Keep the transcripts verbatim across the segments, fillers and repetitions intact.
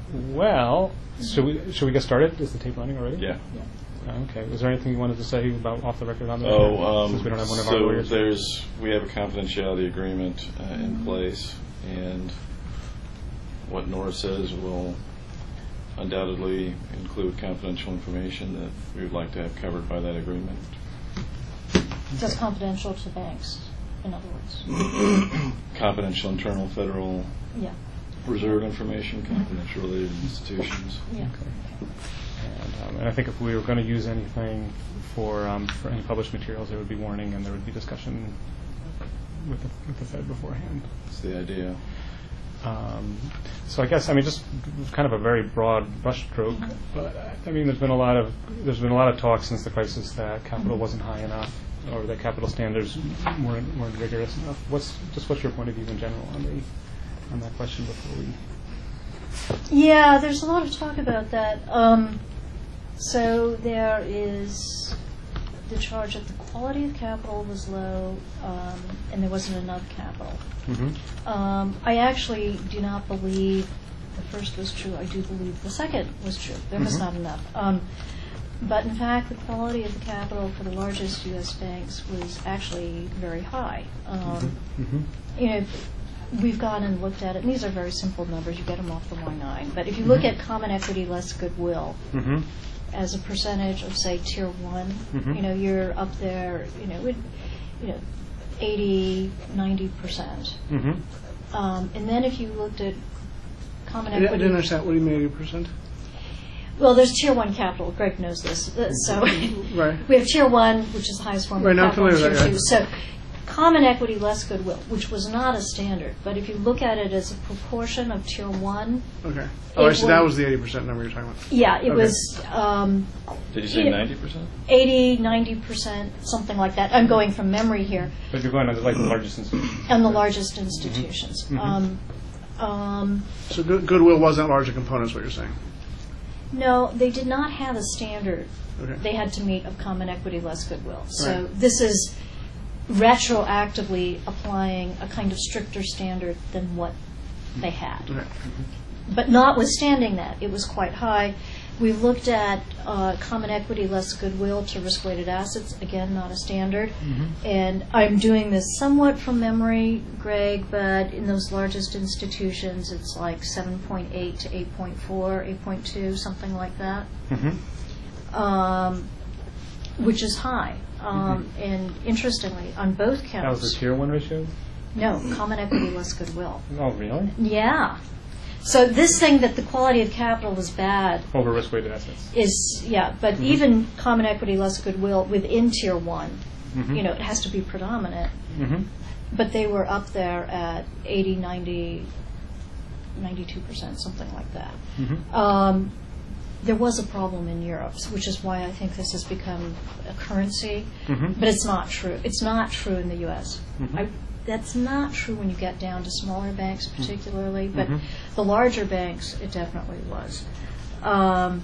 Well, should we should we get started? Is the tape running already? Yeah. yeah. Okay. Was there anything you wanted to say about off the record on that? Oh, um, since we don't have one of so our lawyers. there's we have a confidentiality agreement uh, in place, and what Nora says will undoubtedly include confidential information that we would like to have covered by that agreement. So it's confidential to banks, in other words. Confidential internal Federal Yeah. Reserve information, confidential related institutions. Yeah. Okay. And, um, and I think if we were going to use anything for um, for any published materials, there would be warning and there would be discussion with the, with the Fed beforehand. That's the idea. Um, so I guess I mean just kind of a very broad brushstroke, but I mean there's been a lot of there's been a lot of talk since the crisis that capital wasn't high enough or that capital standards weren't weren't rigorous enough. What's just what's your point of view in general on the on that question before we? Yeah, there's a lot of talk about that. Um, so there is the charge that the quality of capital was low um, and there wasn't enough capital. Mm-hmm. Um, I actually do not believe the first was true. I do believe the second was true. There was Mm-hmm. not enough. Um, but in fact, the quality of the capital for the largest U S banks was actually very high. Um, Mm-hmm. You know, we've gone and looked at it, and these are very simple numbers. You get them off the Y nine. But if you look Mm-hmm. at common equity less goodwill Mm-hmm. as a percentage of, say, tier one, Mhm. you know, you're up there, you know, with, you know, eighty, ninety percent. Mm-hmm. Um, and then if you looked at common I equity. I didn't understand. What do you mean eighty percent? Well, there's tier one capital. Greg knows this. Uh, So Right. we have tier one, which is the highest form Right, of now I'm capital, and familiar tier with two. that, So common equity less goodwill, which was not a standard, but if you look at it as a proportion of tier one, Okay. Oh, I It see. That would- was the eighty percent number you're talking about. yeah, it Okay. was um, Did you say Yeah. ninety percent? eighty, ninety percent, something like that. I'm going from memory here. But you're going on the, like the largest institution. And the largest institutions. Mhm. Um, um, So good, goodwill wasn't a larger component, is what you're saying. no, they did not have a standard Okay. they had to meet of common equity less goodwill. So Right. this is retroactively applying a kind of stricter standard than what they had. Okay. But notwithstanding that, it was quite high. We looked at uh, common equity less goodwill to risk-weighted assets, again, not a standard. Mm-hmm. And I'm doing this somewhat from memory, Greg, but in those largest institutions, it's like seven point eight to eight point four, eight point two, something like that, Mm-hmm. um, which is high. Um, And interestingly, on both That was counts, the tier one ratio. no, common equity less goodwill. Oh, really? Yeah. So this thing that the quality of capital was bad Over risk-weighted assets. is, yeah, but Mhm. even common equity less goodwill within tier one, Mhm. you know, it has to be predominant. Mm-hmm. But they were up there at eighty, ninety, ninety-two percent, something like that. Mm-hmm. Um, there was a problem in Europe, which is why I think this has become a currency, Mhm. but it's not true. It's not true in the U S. Mhm. I, that's not true when you get down to smaller banks particularly, but Mhm. the larger banks, it definitely was. Um,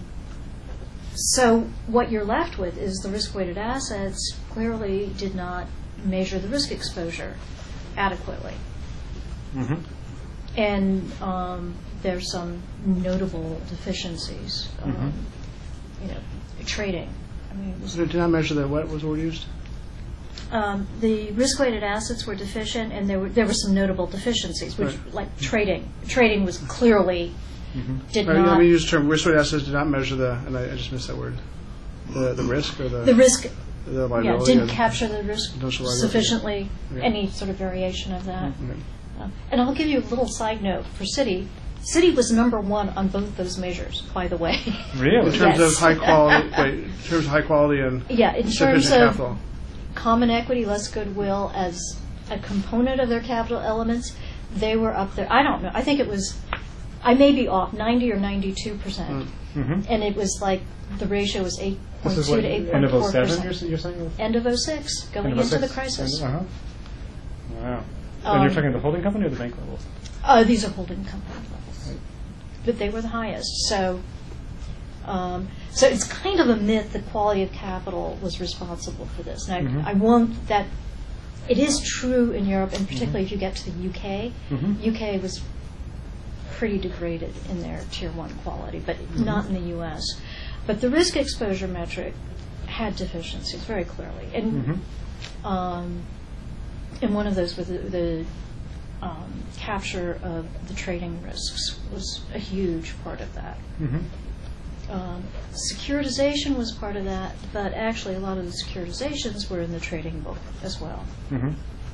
so what you're left with is the risk-weighted assets clearly did not measure the risk exposure adequately. Mm-hmm. And um, there's some notable deficiencies. Um, Mhm. You know, trading. I mean, it was, So did not measure the what was the word used? um, the risk-weighted assets were deficient, and there were there were some notable deficiencies, which Right. like trading. Trading was clearly Mm-hmm. did Right, not. I mean, you used the term risk-weighted assets did not measure the, and I, I just missed that word. The the risk or the the risk, the yeah, liability. didn't or- capture the risk Potential liability. sufficiently. Yeah. Any sort of variation of that. Okay. Uh, and I'll give you a little side note for Citi. Citi was number one on both those measures, by the way. Really? In terms Yes. of high quality, wait, in terms of high quality and Yeah, in terms sufficient of capital. common equity less goodwill as a component of their capital elements, they were up there. I don't know. I think it was, I may be off, ninety or ninety-two percent. Mm-hmm. And it was like, the ratio was eight point This is two what, to eight end point of four oh seven, you're, percent. s- you're saying? End of oh six, going End of into the oh six? crisis. Uh-huh. Wow. Um, and you're talking the holding company or the bank levels? Uh, these are holding company levels. But they were the highest. So, um, so it's kind of a myth that quality of capital was responsible for this. Now, Mhm. I won't, that, it is true in Europe, and particularly if you get to the U K. Mhm. U K was pretty degraded in their tier one quality, but not in the U S. But the risk exposure metric had deficiencies very clearly, and Mhm. um, and one of those was the, the um, capture of the trading risks was a huge part of that. Mhm. Um, securitization was part of that, but actually a lot of the securitizations were in the trading book as well. Mhm.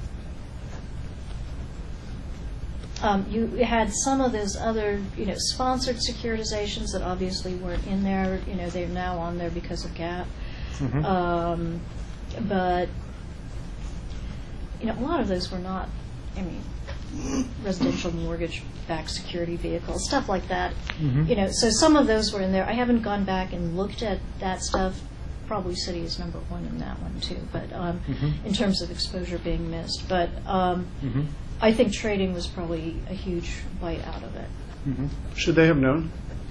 Um, you had some of those other, you know, sponsored securitizations that obviously weren't in there. You know, they're now on there because of GAAP. Mhm. Um, but you know, a lot of those were not. I mean, residential mortgage-backed security vehicles, stuff like that. Mhm. You know, so some of those were in there. I haven't gone back and looked at that stuff. Probably Citi is number one in that one too. But um, Mhm. in terms of exposure being missed, but. Um, Mhm. I think trading was probably a huge bite out of it. Mhm. Should they have known?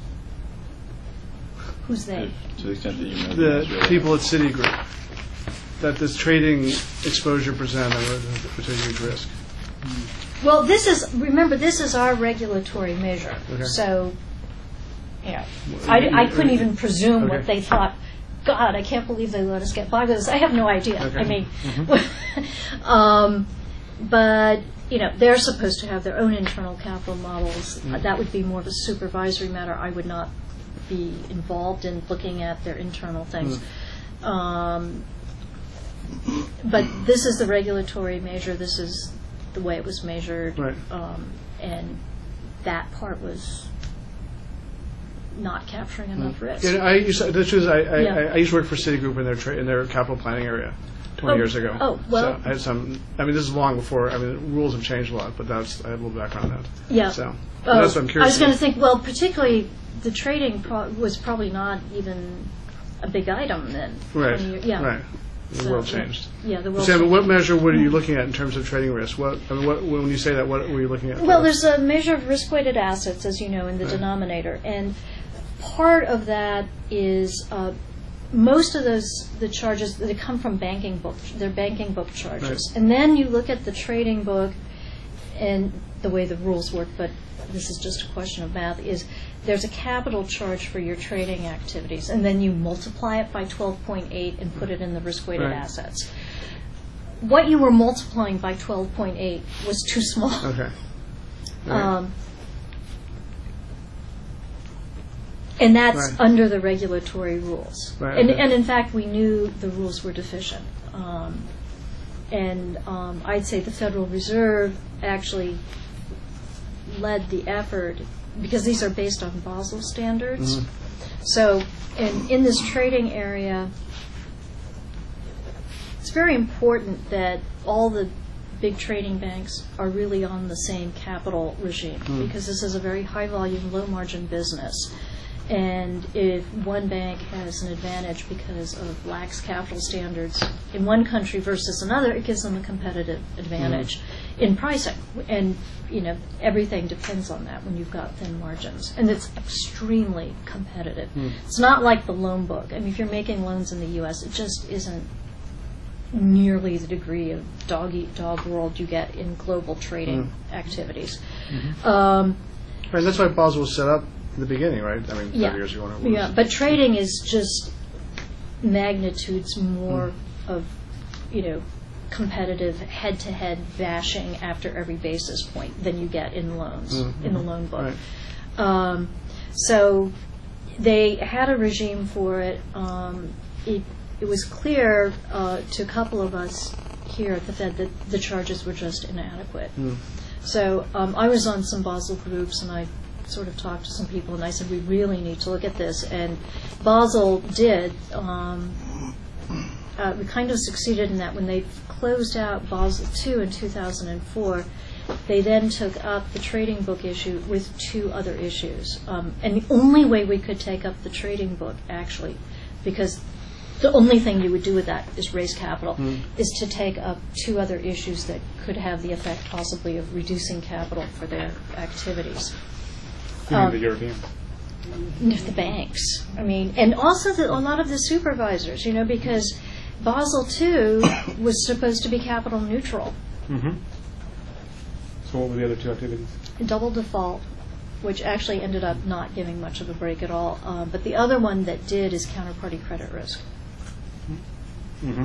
Who's they? If- To the extent that you know. The answer to that. people at Citigroup, that this trading exposure presented was a huge risk. Well, this is, remember, this is our regulatory measure. Okay. So, you know, I, I couldn't even presume what Okay. they thought. God, I can't believe they let us get by with this. I have no idea. Okay. I mean, um, but, you know, they're supposed to have their own internal capital models. Mm-hmm. That would be more of a supervisory matter. I would not be involved in looking at their internal things. Mm-hmm. Um, but this is the regulatory measure. This is the way it was measured. Right. Um, and that part was not capturing enough risk. Yeah, I used to, the truth is, I, I, Yeah. I, I used to work for Citigroup in their tra- in their capital planning area twenty Oh, years ago. oh, well- so I had some. I mean, this is long before. I mean, the rules have changed a lot, but that's I have a little background on that. Yeah. So Oh, that's what I'm curious. I was going to about. think, well, particularly the trading pro- was probably not even a big item then. Right. twenty year- Yeah. Right. The So, world yeah. changed. Yeah, the world Sam, changed. what measure what are you looking at in terms of trading risk? What, I mean, what when you say that, what were you looking at? Well, there's a measure of risk-weighted assets, as you know, in the Right. denominator, and part of that is uh, most of those the charges that come from banking book, they're banking book charges, Right. and then you look at the trading book and the way the rules work, but this is just a question of math. Is there's a capital charge for your trading activities, and then you multiply it by twelve point eight and put it in the risk-weighted Right. assets. What you were multiplying by twelve point eight was too small. Okay. Right. Um, and that's Right. under the regulatory rules. Right, And, okay. and in fact, we knew the rules were deficient. Um, and um, I'd say the Federal Reserve actually led the effort, because these are based on Basel standards. Mhm. So in, in this trading area, it's very important that all the big trading banks are really on the same capital regime, Mm. because this is a very high-volume, low-margin business. And if one bank has an advantage because of lax capital standards in one country versus another, it gives them a competitive advantage in pricing. And, you know, everything depends on that when you've got thin margins. And it's extremely competitive. Mm. It's not like the loan book. I mean, if you're making loans in the U S, it just isn't nearly the degree of dog-eat-dog world you get in global trading activities. Um, Right, that's why Basel was set up in the beginning, right? I mean, thirty Yeah. years ago. when it was. Yeah, but trading is just magnitudes more of, you know, competitive head-to-head bashing after every basis point than you get in loans, Mhm. in the loan book. Right. Um, so they had a regime for it. Um, it, it was clear uh, to a couple of us here at the Fed that the charges were just inadequate. Mm. So um, I was on some Basel groups, and I sort of talked to some people, and I said, we really need to look at this. And Basel did. Um, uh, we kind of succeeded in that when they closed out Basel two in two thousand four. They then took up the trading book issue with two other issues. Um, and the only way we could take up the trading book, actually, because the only thing you would do with that is raise capital, Mm. is to take up two other issues that could have the effect possibly of reducing capital for their activities. You mean Um, the European? The banks. I mean, and also the, a lot of the supervisors, you know, because Basel two was supposed to be capital neutral. Mm-hmm. So what were the other two activities? Double default which actually ended up not giving much of a break at all. Um, but the other one that did is counterparty credit risk. Mm-hmm.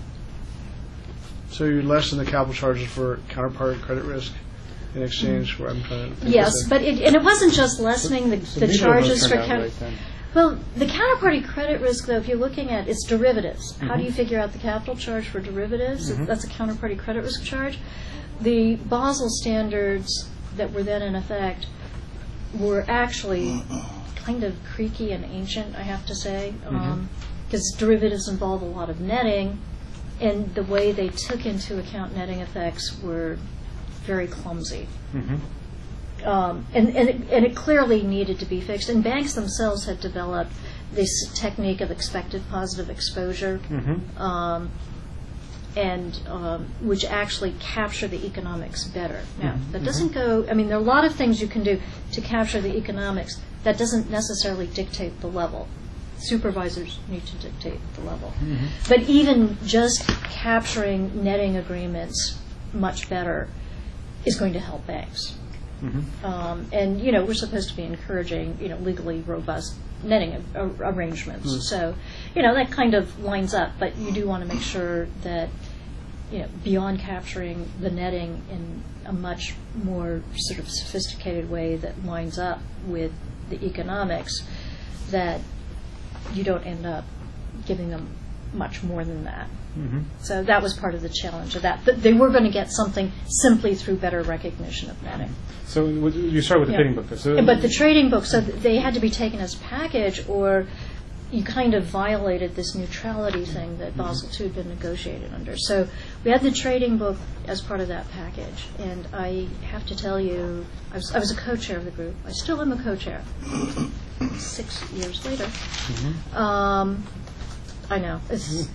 So you lessen the capital charges for counterparty credit risk in exchange for, I'm trying to think Yes, of but it, and it wasn't just lessening the, So the neither of those charges for turned out counter. right then. Well, the counterparty credit risk, though, if you're looking at it's derivatives. How do Mhm. you figure out the capital charge for derivatives? Mhm. That's a counterparty credit risk charge. The Basel standards that were then in effect were actually kind of creaky and ancient, I have to say, because Mhm. derivatives involve a lot of netting, and the way they took into account netting effects were very clumsy. Mm-hmm. Um, and, and, it, and it clearly needed to be fixed. And banks themselves had developed this technique of expected positive exposure, Mm-hmm. um, and um, which actually capture the economics better. Now, Mhm. that doesn't go, I mean, there are a lot of things you can do to capture the economics. That doesn't necessarily dictate the level. Supervisors need to dictate the level. Mhm. But even just capturing netting agreements much better is going to help banks. Mm-hmm. Um, and, you know, we're supposed to be encouraging, you know, legally robust netting a- a- arrangements. Mm. So, you know, that kind of lines up, but you do want to make sure that, you know, beyond capturing the netting in a much more sort of sophisticated way that lines up with the economics, that you don't end up giving them much more than that. Mm-hmm. So that was part of the challenge of that. Th- They were going to get something simply through better recognition of netting. So w- you start with the Yeah. trading book. So But the trading book, so th- they had to be taken as a package, or you kind of violated this neutrality thing that Basel two had been negotiated under. So we had the trading book as part of that package. And I have to tell you, I was, I was a co-chair of the group. I still am a co-chair, six years later. Mhm. Um, I know. It's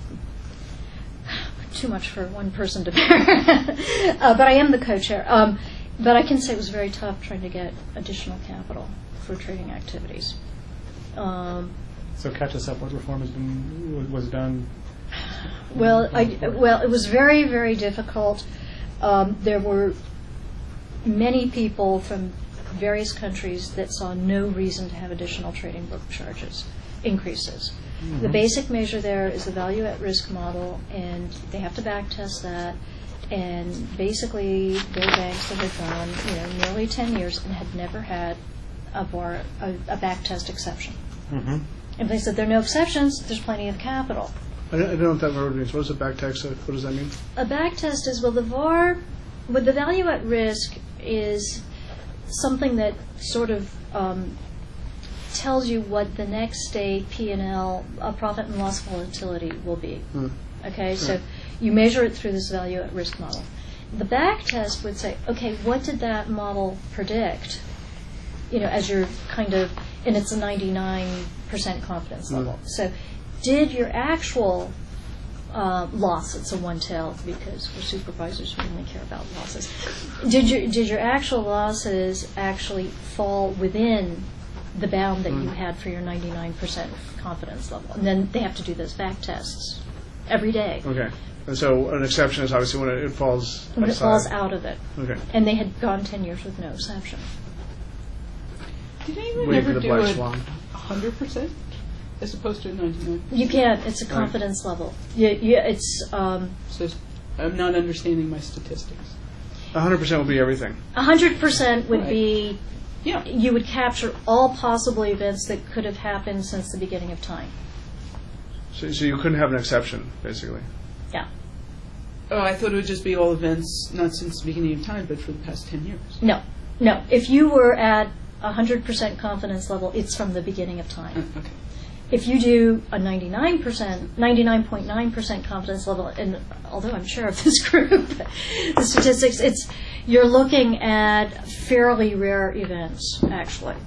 too much for one person to bear. uh, but I am the co-chair. Um, but I can say it was very tough trying to get additional capital for trading activities. Um, So catch us up. What reform has been wa- was done? well, I, well, it was very, very difficult. Um, there were many people from various countries that saw no reason to have additional trading book charges increases. The Mhm. basic measure there is the value at risk model, and they have to back test that. And basically, there are banks that had gone, you know, nearly ten years and had never had a bar, a, a back test exception. Mm-hmm. And they said there are no exceptions. There's plenty of capital. I don't I don't know what that word means. What is a back tax? What does that mean? A back test is, well, the V A R, with the value at risk, is something that sort of um, tells you what the next day P and L, uh, profit and loss volatility, will be. Hmm. Okay, so Sure. you measure it through this value at risk model. The back test would say, okay, what did that model predict? You know, as you're kind of, and it's a ninety-nine percent confidence Hmm. level. So did your actual uh, loss, it's a one-tail because we're supervisors, we only care about losses. Did your, did your actual losses actually fall within the bound that you Mm. had for your ninety-nine percent confidence level? And then they have to do those back tests every day Okay. And so an exception is obviously when it, it falls when it outside. falls out of it. Okay. And they had gone ten years with no exception. Did anyone Wait for ever the do black a swan. hundred percent as opposed to a ninety-nine? You can't. It's a Right. confidence level. You, you, it's um, So it's- I'm not understanding my statistics. one hundred percent will be everything. one hundred percent would Right. be, Yeah. you would capture all possible events that could have happened since the beginning of time. So, so you couldn't have an exception, basically. Yeah. Oh, I thought it would just be all events, not since the beginning of time, but for the past ten years. No. No. If you were at one hundred percent confidence level, it's from the beginning of Uh, time. okay. If you do a ninety-nine percent, ninety-nine point nine percent confidence level, and although I'm chair of this group, the statistics, it's, you're looking at fairly rare events, actually.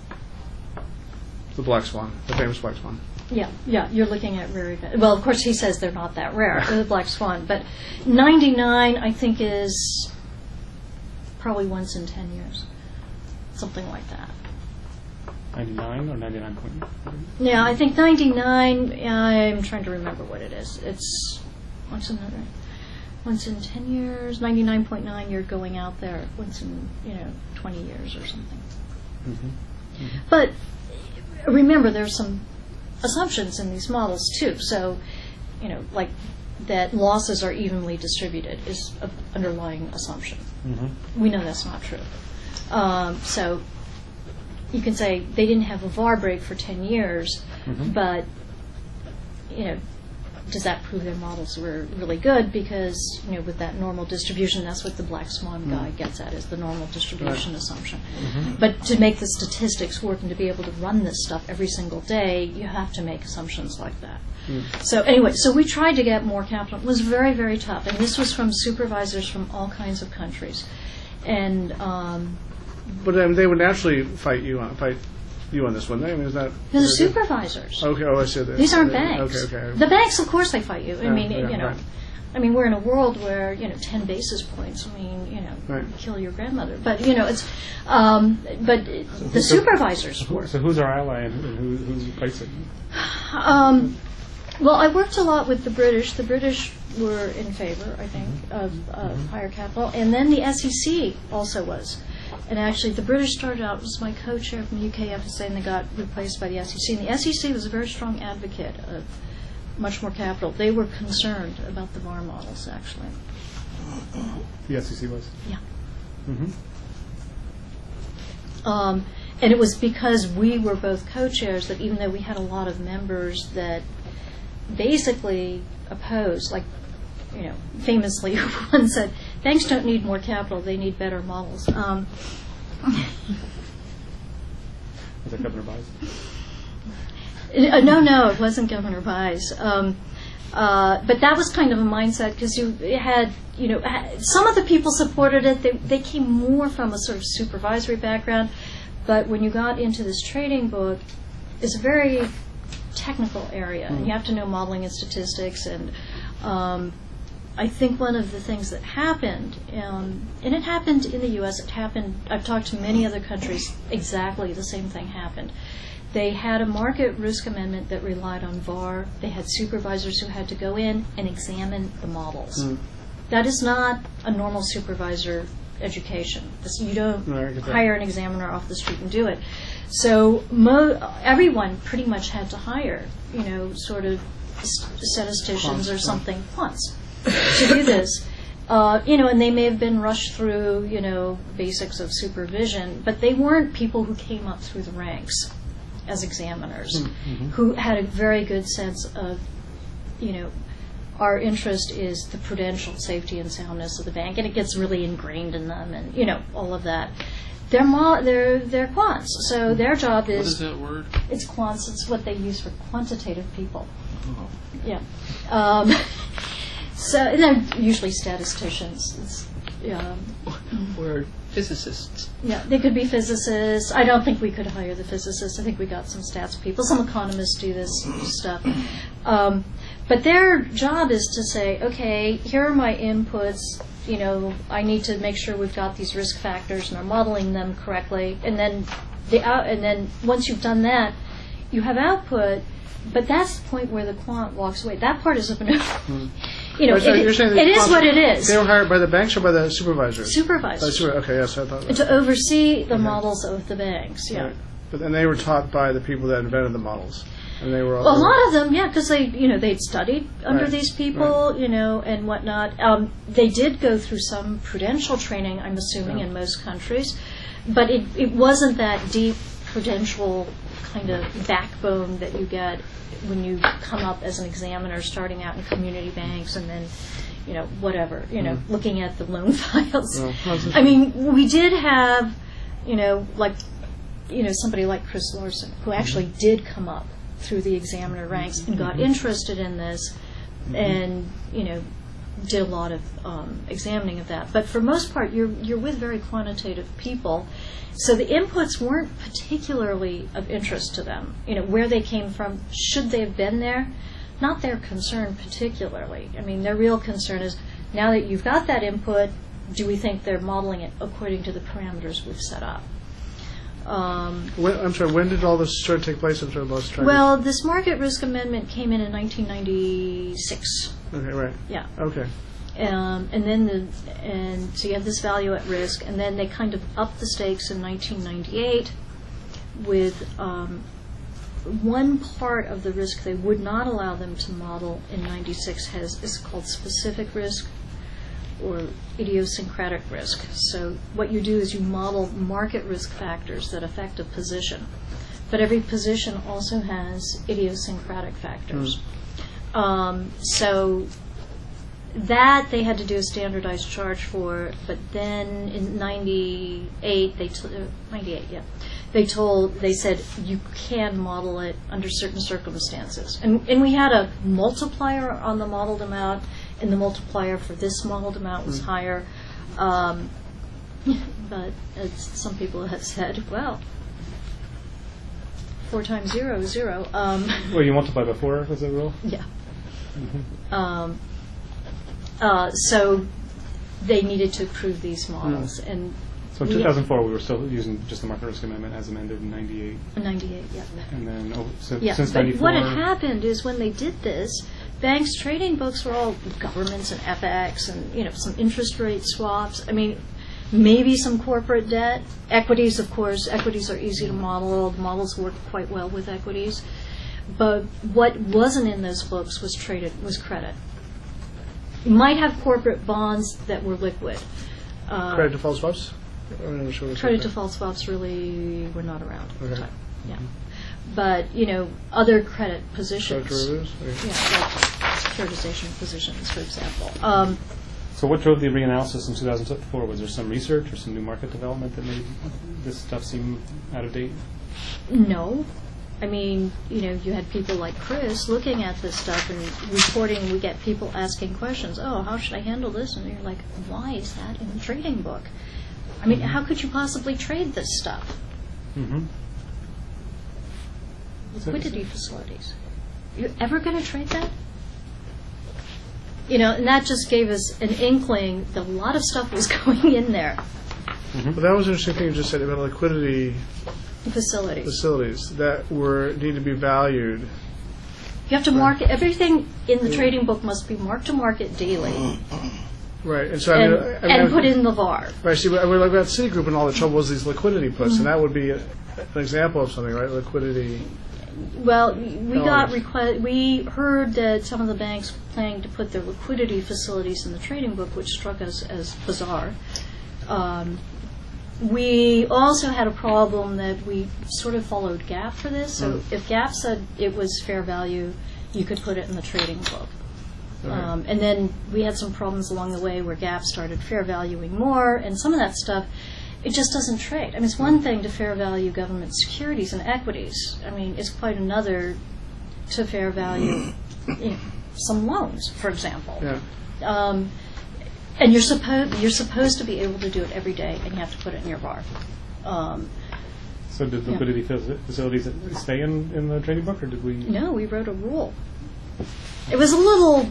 The black swan, the famous black swan. Yeah, yeah, you're looking at rare events. Well, of course, he says they're not that rare, the black swan, but ninety-nine, I think, is probably once in ten years, something like that. ninety-nine or ninety-nine point nine? Yeah, I think ninety-nine, I'm trying to remember what it is. It's once in, once in ten years, ninety-nine point nine, you're going out there once in, you know, twenty years or something. But remember, there's some assumptions in these models too. So, you know, like that losses are evenly distributed is an underlying assumption. Mm-hmm. We know that's not true. Um, so you can say they didn't have a V A R break for ten years, Mhm. but, you know, does that prove their models were really good? Because, you know, with that normal distribution, that's what the Black Swan guy gets at, is the normal distribution Right. assumption. Mm-hmm. But to make the statistics work and to be able to run this stuff every single day, you have to make assumptions like that. So anyway, so we tried to get more capital. It was very, very tough. And this was from supervisors from all kinds of countries. And um, But um, they would naturally fight you on fight you on this, wouldn't they? I mean, is that they're is that- supervisors. Okay, oh, I see. That. These aren't Okay, banks. Okay, okay. The banks, of course, they fight you. I Yeah, mean, yeah, you know, right. I mean, we're in a world where, you know, ten basis points. I mean, you know, Right. kill your grandmother. But you know, it's. Um, but the supervisors were. So who's our ally and who, who, who's fighting? Um, well, I worked a lot with the British. The British were in favor, I think, of, of higher capital, and then the S E C also was. And actually, the British started out as my co-chair from the U K F S A, and they got replaced by the S E C. And the S E C was a very strong advocate of much more capital. They were concerned about the V A R models, actually. The S E C was. Yeah. Mm-hmm. Um, and it was because we were both co-chairs that even though we had a lot of members that basically opposed, like, you know, famously one said, banks don't need more capital, they need better models. Um, Was that Governor Baez? uh, no, no, it wasn't Governor Baez. Um, uh, but that was kind of a mindset because you had, you know, ha- some of the people supported it. They, they came more from a sort of supervisory background. But when you got into this trading book, it's a very technical area. Mm. You have to know modeling and statistics. And um, I think one of the things that happened, um, and it happened in the U S, it happened, I've talked to many other countries, exactly the same thing happened. They had a market risk amendment that relied on V A R. They had supervisors who had to go in and examine the models. Mm. That is not a normal supervisor education. This, you don't No, I get that. hire an examiner off the street and do it. So mo- everyone pretty much had to hire, you know, sort of s- statisticians or something, quants, to do this. Uh, you know, and they may have been rushed through, you know, basics of supervision, but they weren't people who came up through the ranks as examiners, who had a very good sense of, you know, our interest is the prudential safety and soundness of the bank, and it gets really ingrained in them, and you know all of that. They're mo- they're they're quants, so their job What is is that word? it's quants. It's what they use for quantitative people. Oh. Yeah. Um, so and they're usually statisticians. It's, um, Or physicists. yeah, they could be physicists. I don't think we could hire the physicists. I think we got some stats people. Some economists do this stuff. Um, but their job is to say, okay, here are my inputs. You know, I need to make sure we've got these risk factors and are modeling them correctly. And then the out, and then once you've done that, you have output. But that's the point where the quant walks away. That part is up and over. You know, Oh, so it, you're saying it that is quants- what it is. They were hired by the banks or by the supervisors? By the Supervisors. super- okay, yes, I thought. To oversee the Okay. models of the banks, yeah. Right. But then they were taught by the people that invented the models, and they were all. Well, a lot of them, yeah, because they, you know, they'd studied under Right, these people, you know, and whatnot. Um, they did go through some prudential training, I'm assuming, Yeah. in most countries, but it, it wasn't that deep prudential kind of backbone that you get when you come up as an examiner, starting out in community banks, and then, you know, whatever, you know, Mm. looking at the loan files. Well, how's it- I mean, we did have, you know, like, you know, somebody like Chris Larson, who actually did come up through the examiner ranks and got interested in this and, you know, did a lot of um, examining of that. But for most part, you're you're with very quantitative people. So the inputs weren't particularly of interest to them. You know, where they came from, should they have been there? Not their concern particularly. I mean, their real concern is, now that you've got that input, do we think they're modeling it according to the parameters we've set up? Um, When, I'm sorry. When did all this sort of take place? I'm sorry, lost track. well, this market risk amendment came in in nineteen ninety-six. Okay, right. Yeah. Okay. Um, and then the and so you have this value at risk, and then they kind of upped the stakes in nineteen ninety-eight, with um, one part of the risk they would not allow them to model in ninety-six has is called specific risk or idiosyncratic risk. So what you do is you model market risk factors that affect a position, but every position also has idiosyncratic factors. Mm. Um, so that they had to do a standardized charge for, but then in ninety-eight, they t- uh, ninety-eight, yeah, they told, they said you can model it under certain circumstances. And, and we had a multiplier on the modeled amount, and the multiplier for this modeled amount was mm. higher. Um, but as some people have said, well, four times zero is zero. Um, well, you multiply by four, was the rule? Yeah. Mm-hmm. Um, uh, so they needed to approve these models. Mm. and So in two thousand four, we were still using just the market risk amendment as amended in ninety-eight. ninety-eight, yeah. And then oh, so yeah, since but ninety-four... what had happened is when they did this, banks' trading books were all governments and F X and, you know, some interest rate swaps. I mean, maybe some corporate debt. Equities, of course. Equities are easy to model. The models work quite well with equities. But what wasn't in those books was traded was credit. You might have corporate bonds that were liquid. Uh, Credit default swaps? I'm not sure Credit default swaps really were not around at the Okay. time. Yeah. But, you know, other credit positions. Derivatives? Yeah, like securitization positions, for example. Um, so what drove the reanalysis in two thousand four? Was there some research or some new market development that made this stuff seem out of date? no. I mean, you know, you had people like Chris looking at this stuff and reporting. We get people asking questions. Oh, how should I handle this? And you're like, why is that in the trading book? I mean, mm-hmm. how could you possibly trade this stuff? Mm-hmm. Liquidity facilities. You're ever going to trade that? You know, and that just gave us an inkling that a lot of stuff was going in there. Mm-hmm. Well, that was an interesting thing you just said about liquidity Facilities. facilities that were need to be valued. You have to market everything in the trading book must be marked to market daily. Right, and so I and, mean, I mean, and I, put in the V A R. Right. See, I mean, like about Citigroup and all the trouble was these liquidity puts, mm-hmm. and that would be a, an example of something, right? Liquidity. Well, we got dollars. requ- we heard that some of the banks planning to put their liquidity facilities in the trading book, which struck us as bizarre. Um, we also had a problem that we sort of followed GAAP for this. So mm. if GAAP said it was fair value, you could put it in the trading book. Right. Um, and then we had some problems along the way where GAAP started fair valuing more, and some of that stuff, it just doesn't trade. I mean, it's one thing to fair value government securities and equities. I mean, it's quite another to fair value you know, some loans, for example. Yeah. Um, and you're supposed you're supposed to be able to do it every day, and you have to put it in your V A R. Um, so did liquidity yeah. facilities stay in, in the trading book, or did we? No, we wrote a rule. It was a little,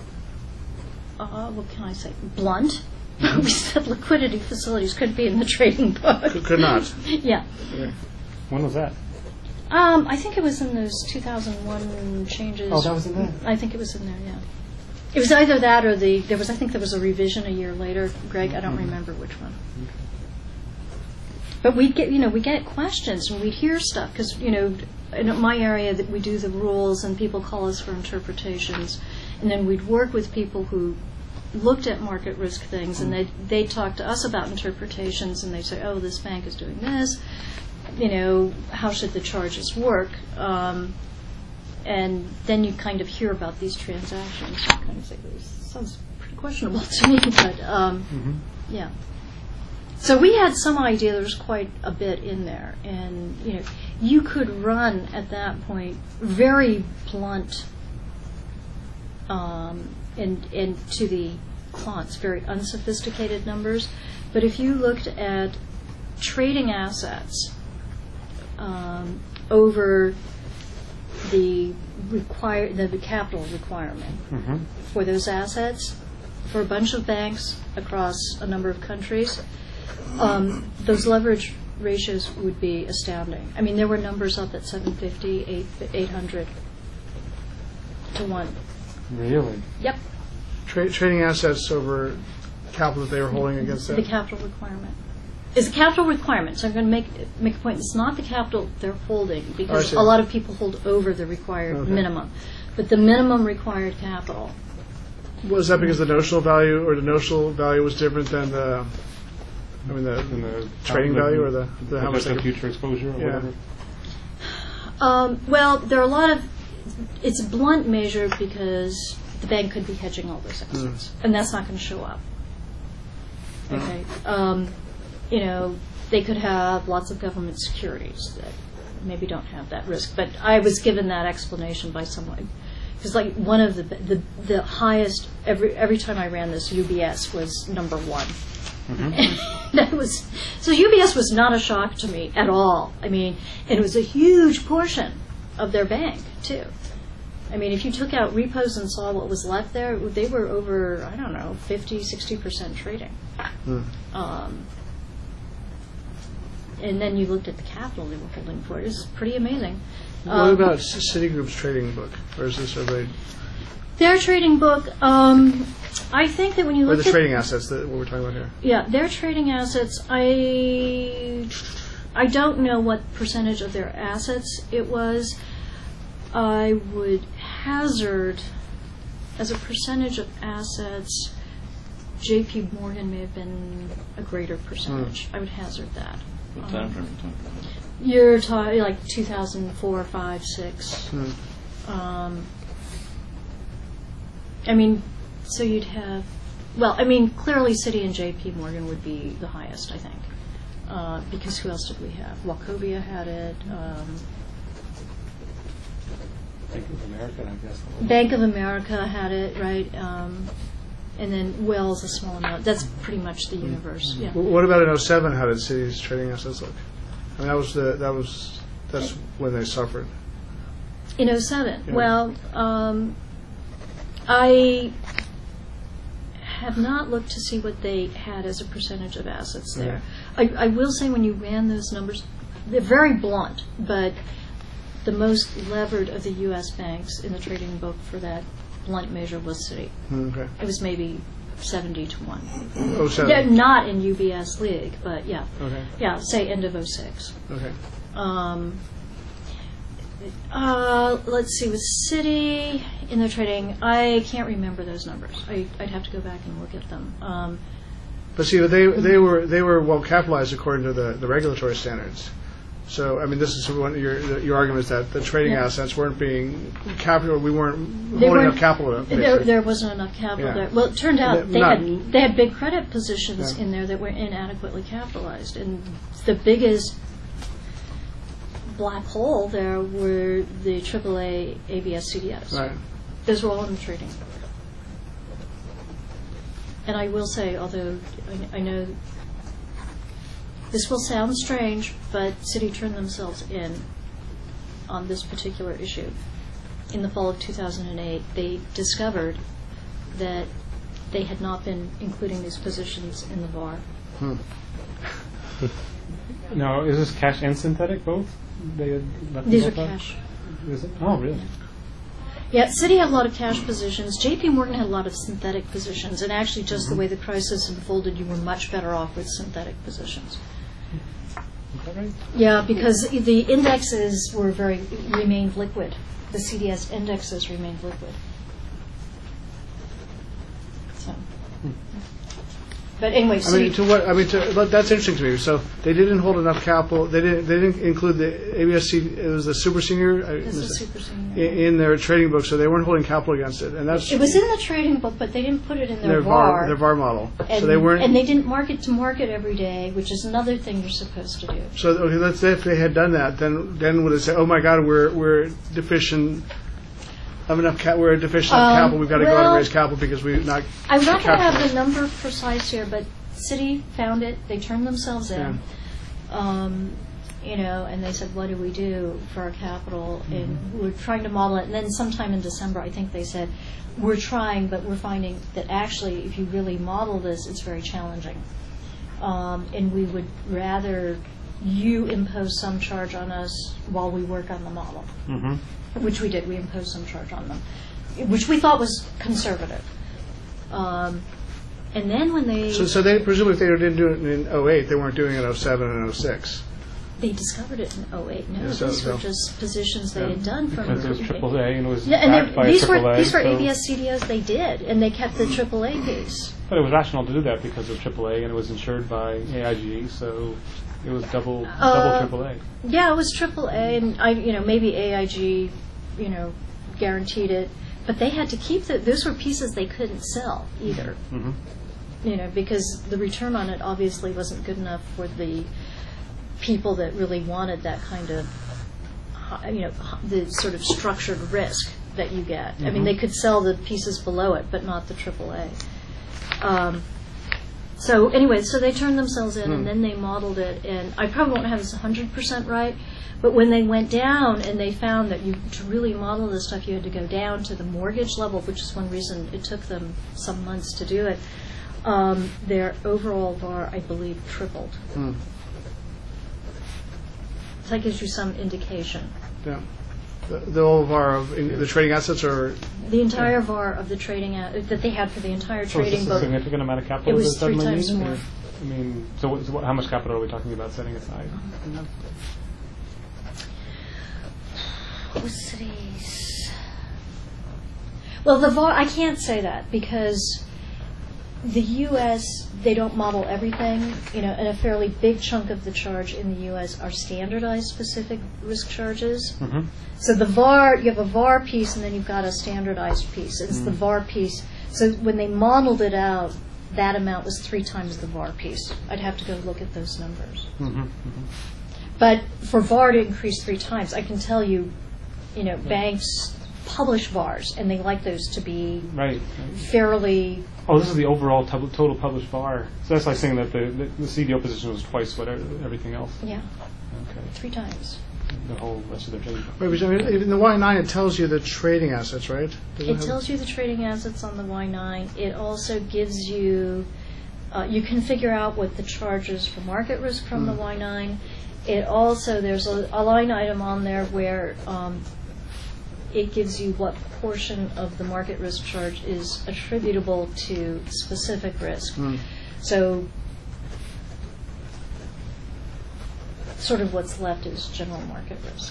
uh, what can I say, blunt. We said liquidity facilities could be in the trading book. Could, could not. Yeah. Okay. When was that? Um, I think it was in those two thousand one changes. Oh, that was in there? I think it was in there, yeah. It was either that or the, there was, I think there was a revision a year later. Greg, I don't mm-hmm. remember which one. Okay. But we'd get, you know, we get questions and we'd hear stuff because, you know, in my area that we do the rules and people call us for interpretations, and then we'd work with people who looked at market risk things, and they they talk to us about interpretations, and they say, oh, this bank is doing this, you know, how should the charges work? Um, and then you kind of hear about these transactions. You kind of say, this sounds pretty questionable to me, but um, mm-hmm. yeah. So we had some idea there was quite a bit in there, and you know, you could run at that point very blunt um, and and to the quants, very unsophisticated numbers. But if you looked at trading assets um, over the require the, the capital requirement mm-hmm. for those assets for a bunch of banks across a number of countries. Um, those leverage ratios would be astounding. I mean, there were numbers up at seven fifty, eight hundred to one. Really? Yep. Tra- trading assets over capital that they were holding against that? The capital requirement. is a capital requirement. So I'm going to make make a point. It's not the capital they're holding, I because see. a lot of people hold over the required Okay. minimum. But the minimum required capital, Was that because the notional value, or the notional value was different than the, I mean, the And the trading the- value, or the, the how much projected they could- future exposure or Yeah. whatever? um, well, there are a lot of, it's a blunt measure because the bank could be hedging all those assets, and that's not going to show up. Okay, um, you know, they could have lots of government securities that maybe don't have that risk. But I was given that explanation by someone, because like one of the the the highest every every time I ran this, U B S was number one. That was so U B S was not a shock to me at all. I mean, and it was a huge portion of their bank too. I mean, if you took out repos and saw what was left there, they were over, I don't know, fifty, sixty percent trading. Hmm. Um, and then you looked at the capital they were holding for it. It was pretty amazing. What Um, about C- Citigroup's trading book? Or is this everybody, their trading book? Um, I think that when you or look the at trading assets that what we're talking about here? yeah, their trading assets, I I don't know what percentage of their assets it was. I would hazard, as a percentage of assets, J P Morgan may have been a greater percentage. I would hazard that. What Um, time frame are you talking about? You're talking like two thousand four, five, six. Hmm. Um, I mean, so you'd have, well, I mean, clearly Citi and J P Morgan would be the highest, I think, uh, because who else did we have? Wachovia had it. Um, Bank of America, I guess. Bank of America had it, right? Um, and then Wells, a small amount. That's pretty much the universe. Yeah. W- What about in oh seven? How did Citi's trading assets look? I mean, that was the that was that's when they suffered. In oh seven. Yeah. Well, um, I have not looked to see what they had as a percentage of assets there. I, I will say when you ran those numbers, they're very blunt, but the most levered of the U S banks in the trading book for that blunt measure was Citi. Hmm, Okay. It was maybe seventy to one. oh seven. They're not in U B S league, but yeah. Okay. Yeah, say end of oh six. Okay. Um, uh, let's see, with Citi in their trading, I can't remember those numbers. I, I'd have to go back and look at them. Um, But see, they they were they were well capitalized according to the, the regulatory standards. So I mean, this is one your your argument is that the trading Yeah. assets weren't being capital. We weren't They holding weren't- enough capital. there, basically. there wasn't enough capital Yeah. there. Well, it turned out Th- they not- had they had big credit positions Yeah. in there that were inadequately capitalized, and the biggest black hole there were the triple A A B S C D S. Right. Those were all in the trading. And I will say, although I, I know this will sound strange, but Citi turned themselves in on this particular issue. In the fall of two thousand eight, they discovered that they had not been including these positions in the V A R. Hmm. Now, is this cash and synthetic both? They had left These are them both out? cash. Is it? Oh, really? Yeah, Citi had a lot of cash positions. J P Morgan had a lot of synthetic positions, and actually just the way the crisis unfolded, you were much better off with synthetic positions. Is that right? Yeah, because the indexes were very, remained liquid. The C D S indexes remained liquid. So, but anyway, I so mean, to what? I mean, to, but that's interesting to me. So they didn't hold enough capital. They didn't. They didn't include the A B S C. It was the super senior. I- this is super in, senior. in their trading book, so they weren't holding capital against it, and that's It was in the trading book, but they didn't put it in their, their V A V A R, R. their V A R model. And, so they weren't. and they didn't market to market every day, which is another thing you're supposed to do. So okay, let's say if they had done that, then then would it say, oh my God, we're we're deficient of enough ca- we're deficient of Um, capital. We've got to go out well, and raise capital because we not. I'm not going to have capitalized. the number precise here, but Citi found it. They turned themselves in. Um, you know, and they said, what do we do for our capital? And we're trying to model it. And then sometime in December, I think they said, we're trying, but we're finding that actually, if you really model this, it's very challenging. Um, and we would rather you impose some charge on us while we work on the model, Mm-hmm. which we did. We imposed some charge on them, which we thought was conservative. Um, And then when they So, so they, presumably if they didn't do it in oh eight, they weren't doing it in oh seven and oh six. they discovered it in oh eight, no, Yeah, so- these were so- just positions they Yeah. had done from. Because it was triple A and it was Yeah, and backed they, by these triple were A. these were so- A B S C D Os they did, and they kept the triple A piece. But it was rational to do that because of triple A and it was insured by A I G, so it was double Uh, double triple A. Yeah, it was triple A, and I, you know, maybe A I G, you know, guaranteed it, but they had to keep the. Those were pieces they couldn't sell either. Mm-hmm. You know, because the return on it obviously wasn't good enough for the people that really wanted that kind of, hi- you know, h- the sort of structured risk that you get. I mean, Mhm. they could sell the pieces below it, but not the triple A. Um, so anyway, so they turned themselves in, and then they modeled it, and I probably won't have this one hundred percent right, but when they went down and they found that you to really model this stuff, you had to go down to the mortgage level, which is one reason it took them some months to do it. Um, their overall V A R, I believe, tripled. Hmm. So that gives you some indication. Yeah. The, the whole V A R of in, the trading assets are, The entire V A R of the trading a- that they had for the entire So is trading this a book. significant amount of capital? It was that suddenly three times needs? more. I mean, so, what, so what, how much capital are we talking about setting aside? What cities? Well, the V A R, I can't say that because the U S, they don't model everything, you know, and a fairly big chunk of the charge in the U S are standardized specific risk charges. Mm-hmm. So the V A R, you have a V A R piece and then you've got a standardized piece. It's the V A R piece. So when they modeled it out, that amount was three times the V A R piece. I'd have to go look at those numbers. Mm-hmm. Mm-hmm. But for V A R to increase three times, I can tell you, you know, banks publish V A Rs, and they like those to be Right. right. fairly, Oh, this is the overall tub- total published V A R. So that's like saying that the, the, the C D O position was twice what e- everything else. yeah, Okay. three times. The whole rest of their trading. wait, but I mean, even the Y nine, it tells you the trading assets, right? Does It have- tells you the trading assets on the Y nine. It also gives you, uh, you can figure out what the charges for market risk from the Y nine. It also, there's a, a line item on there where um, it gives you what portion of the market risk charge is attributable to specific risk. Hmm. So sort of what's left is general market risk.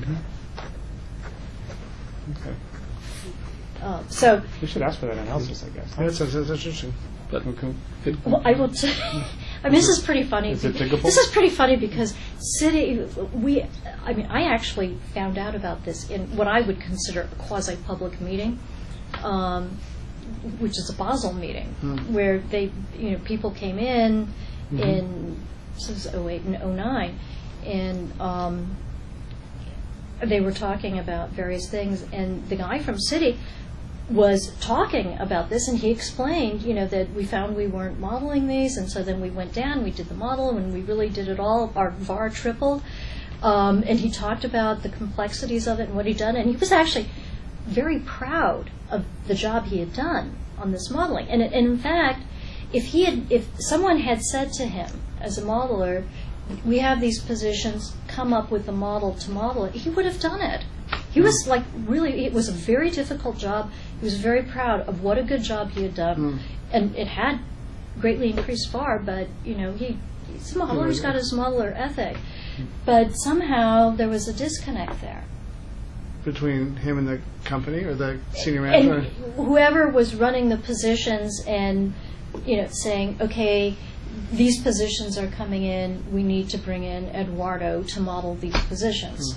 Okay. Uh, so We should ask for that analysis, I guess. Yeah, that's, that's, that's interesting. But Okay. Well, I will. T- I mean, this is pretty funny. Is it be- diggable? This is pretty funny because city. We. I mean, I actually found out about this in what I would consider a quasi-public meeting, um, which is a Basel meeting, where they, you know, people came in in this was oh eight and oh nine, and um, they were talking about various things, and the guy from Citi was talking about this, and he explained, you know, that we found we weren't modeling these, and so then we went down, we did the model, and we really did it all. Our V A R tripled, um, and he talked about the complexities of it and what he'd done, and he was actually very proud of the job he had done on this modeling. And, and in fact, if he had, if someone had said to him as a modeler, we have these positions, come up with a model to model it, he would have done it. He was like really, it was a very difficult job. He was very proud of what a good job he had done. And it had greatly increased V A R, but, you know, he, he's a modeler, he's got his modeler ethic. But somehow there was a disconnect there. Between him and the company or the senior And manager? whoever was running the positions and, you know, saying, okay, these positions are coming in, we need to bring in Eduardo to model these positions.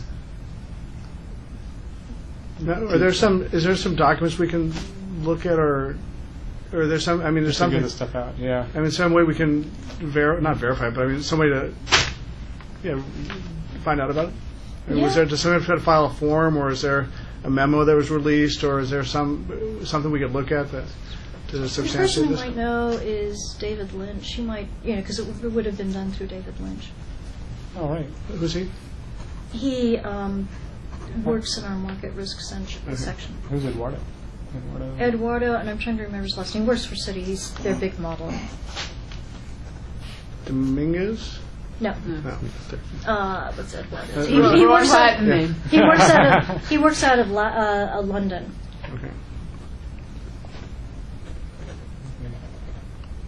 Now, are there some, is there some documents we can look at, or, or there's some, I mean, there's Figure something, this stuff out, yeah. I mean, some way we can ver, not verify, but I mean, some way to, yeah, find out about it? I mean, was Yeah. there, does someone have to file a form, or is there a memo that was released, or is there some, something we could look at that, to The person substantiate who this? might know is David Lynch. He might, you know, because it w- would have been done through David Lynch. All right. Who's he? He um, works in our market risk sen- section. Who's Eduardo? Eduardo? Eduardo, and I'm trying to remember his last name, he works for Citi. He's their big modeler. Dominguez? No. No. Uh, what's Eduardo? Uh, He, uh, he Wrong works out, Latin name. he works out of he works out of La, uh, uh, London. Okay.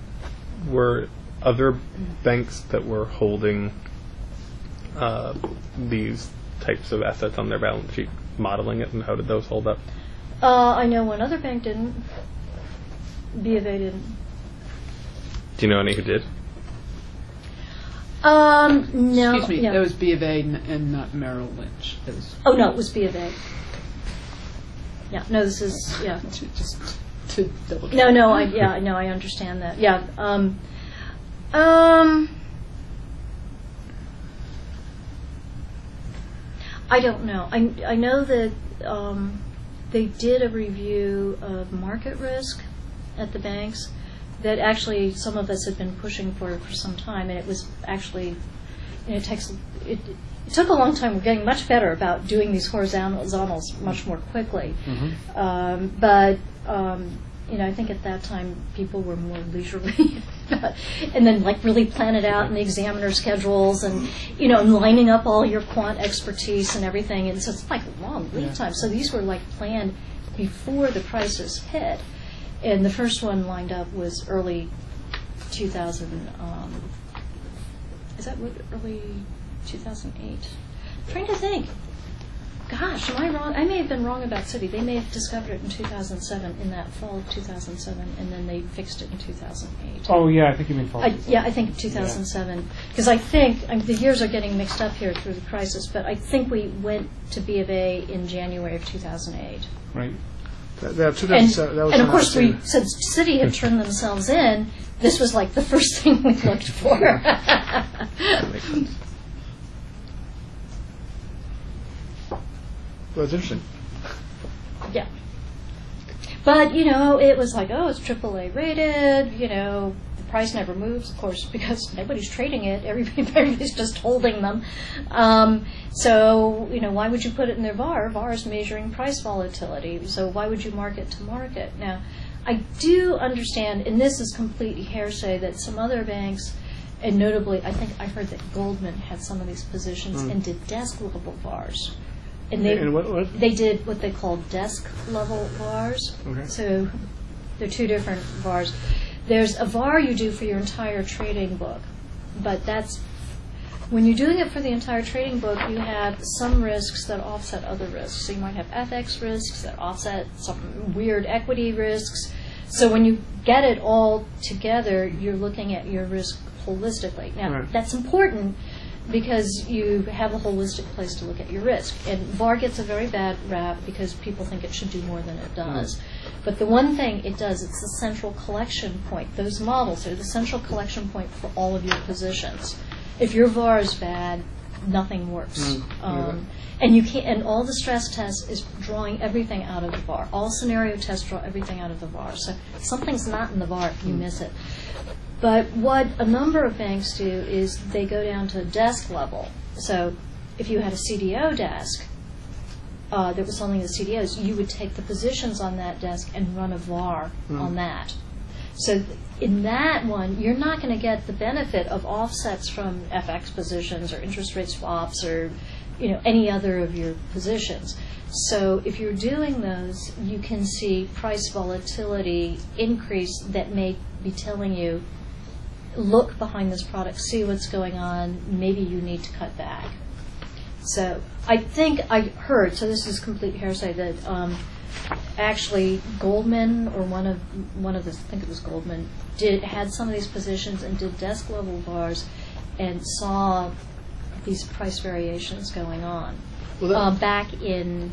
were other banks that were holding uh, these types of assets on their balance sheet modeling it, and how did those hold up? Uh, I know one other bank didn't. B of A didn't. Do you know any who did? Um, no. Excuse me, no. that was B of A n- and not Merrill Lynch. That was Oh, no, it was B of A. Yeah, no, this is, yeah. to, just to double check. No, no, I, yeah, I know, I understand that. Yeah. Um, um, I don't know. I, I know that um, they did a review of market risk at the banks that actually some of us had been pushing for for some time, and it was actually, you know, it takes it, it took a long time. We're getting much better about doing these horizontals much more quickly, Mm-hmm. um, but um, you know, I think at that time people were more leisurely, and then like really plan it out in the examiner schedules, and you know, and lining up all your quant expertise and everything, and so it's like a long lead Yeah. time. So these were like planned before the crisis hit. And the first one lined up was early two thousand. Um, is that what, early two thousand eight? I'm trying to think. Gosh, am I wrong? I may have been wrong about Citi. They may have discovered it in two thousand seven, in that fall of two thousand seven, and then they fixed it in two thousand eight. Oh, yeah, I think you mean fall. I, yeah, I think two thousand seven. Because I think, I mean, the years are getting mixed up here through the crisis, but I think we went to B of A in January of two thousand eight. Right. That, that, two And, thousand seven, that was and of when I course, was we, in- since Citi had turned themselves in, this was like the first thing we looked for. That makes sense. Well, it's interesting. Yeah. But, you know, it was like, oh, it's triple A rated, you know, the price never moves, of course, because nobody's trading it. Everybody, everybody's just holding them. Um, so, you know, why would you put it in their V A R? V A R is measuring price volatility. So why would you mark it to market? Now, I do understand, and this is completely hearsay, that some other banks, and notably, I think I heard that Goldman had some of these positions Mm. and did desk level V A Rs. And they, And what, what? they did what they call desk level V A Rs. Okay. So they're two different V A Rs. There's a V A R you do for your entire trading book, but that's when you're doing it for the entire trading book, you have some risks that offset other risks. So you might have F X risks that offset some weird equity risks. So when you get it all together, you're looking at your risk holistically. Now, Right. that's important because you have a holistic place to look at your risk. And V A R gets a very bad rap because people think it should do more than it does. But the one thing it does, it's the central collection point. Those models are the central collection point for all of your positions. If your V A R is bad, nothing works. Mm. Um, and you can't. And all the stress tests is drawing everything out of the V A R. All scenario tests draw everything out of the V A R. So if something's not in the V A R, you miss it. But what a number of banks do is they go down to desk level. So if you had a C D O desk uh, that was selling the C D Os, you would take the positions on that desk and run a V A R Mm. on that. So th- in that one, you're not going to get the benefit of offsets from F X positions or interest rate swaps or you know any other of your positions. So if you're doing those, you can see price volatility increase that may be telling you, look behind this product, see what's going on, maybe you need to cut back. So I think I heard, so this is complete hearsay, that um, actually Goldman or one of one of the, I think it was Goldman, did had some of these positions and did desk level V A Rs and saw these price variations going on. Well, that- uh, back in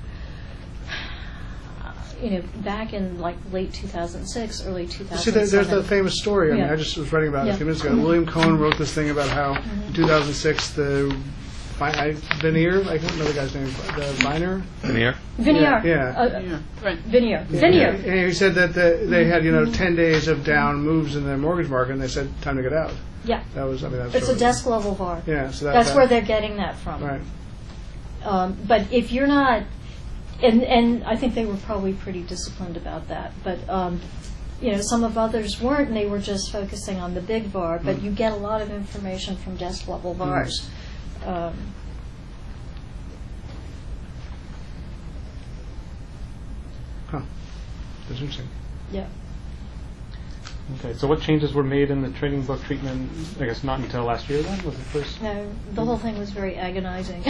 you know, back in like late two thousand six, early two thousand seven. See, there, there's that famous story. I mean, Yeah. I just was writing about it Yeah. a few minutes ago. William Cohen wrote this thing about how in two thousand six the fi- I, Vanier, I can't remember the guy's name, the Viner. Veneer? Vinier. Yeah, yeah. Uh, Yeah, right. Vinier. Yeah. Vinier. And he said that the, they had, you know, ten days of down moves in the mortgage market, and they said, time to get out. Yeah. That was, I mean, that's It's a sort of- desk level V A R. Yeah, so that, That's that- where they're getting that from. Right. Um, but if you're not, and and I think they were probably pretty disciplined about that. But um, you know, some of others weren't, and they were just focusing on the big V A R. But Mm. you get a lot of information from desk level V A Rs. Um, Huh. That's interesting. yeah. Okay, so what changes were made in the trading book treatment, I guess not until last year then, was it first? No, the whole thing was very agonizing.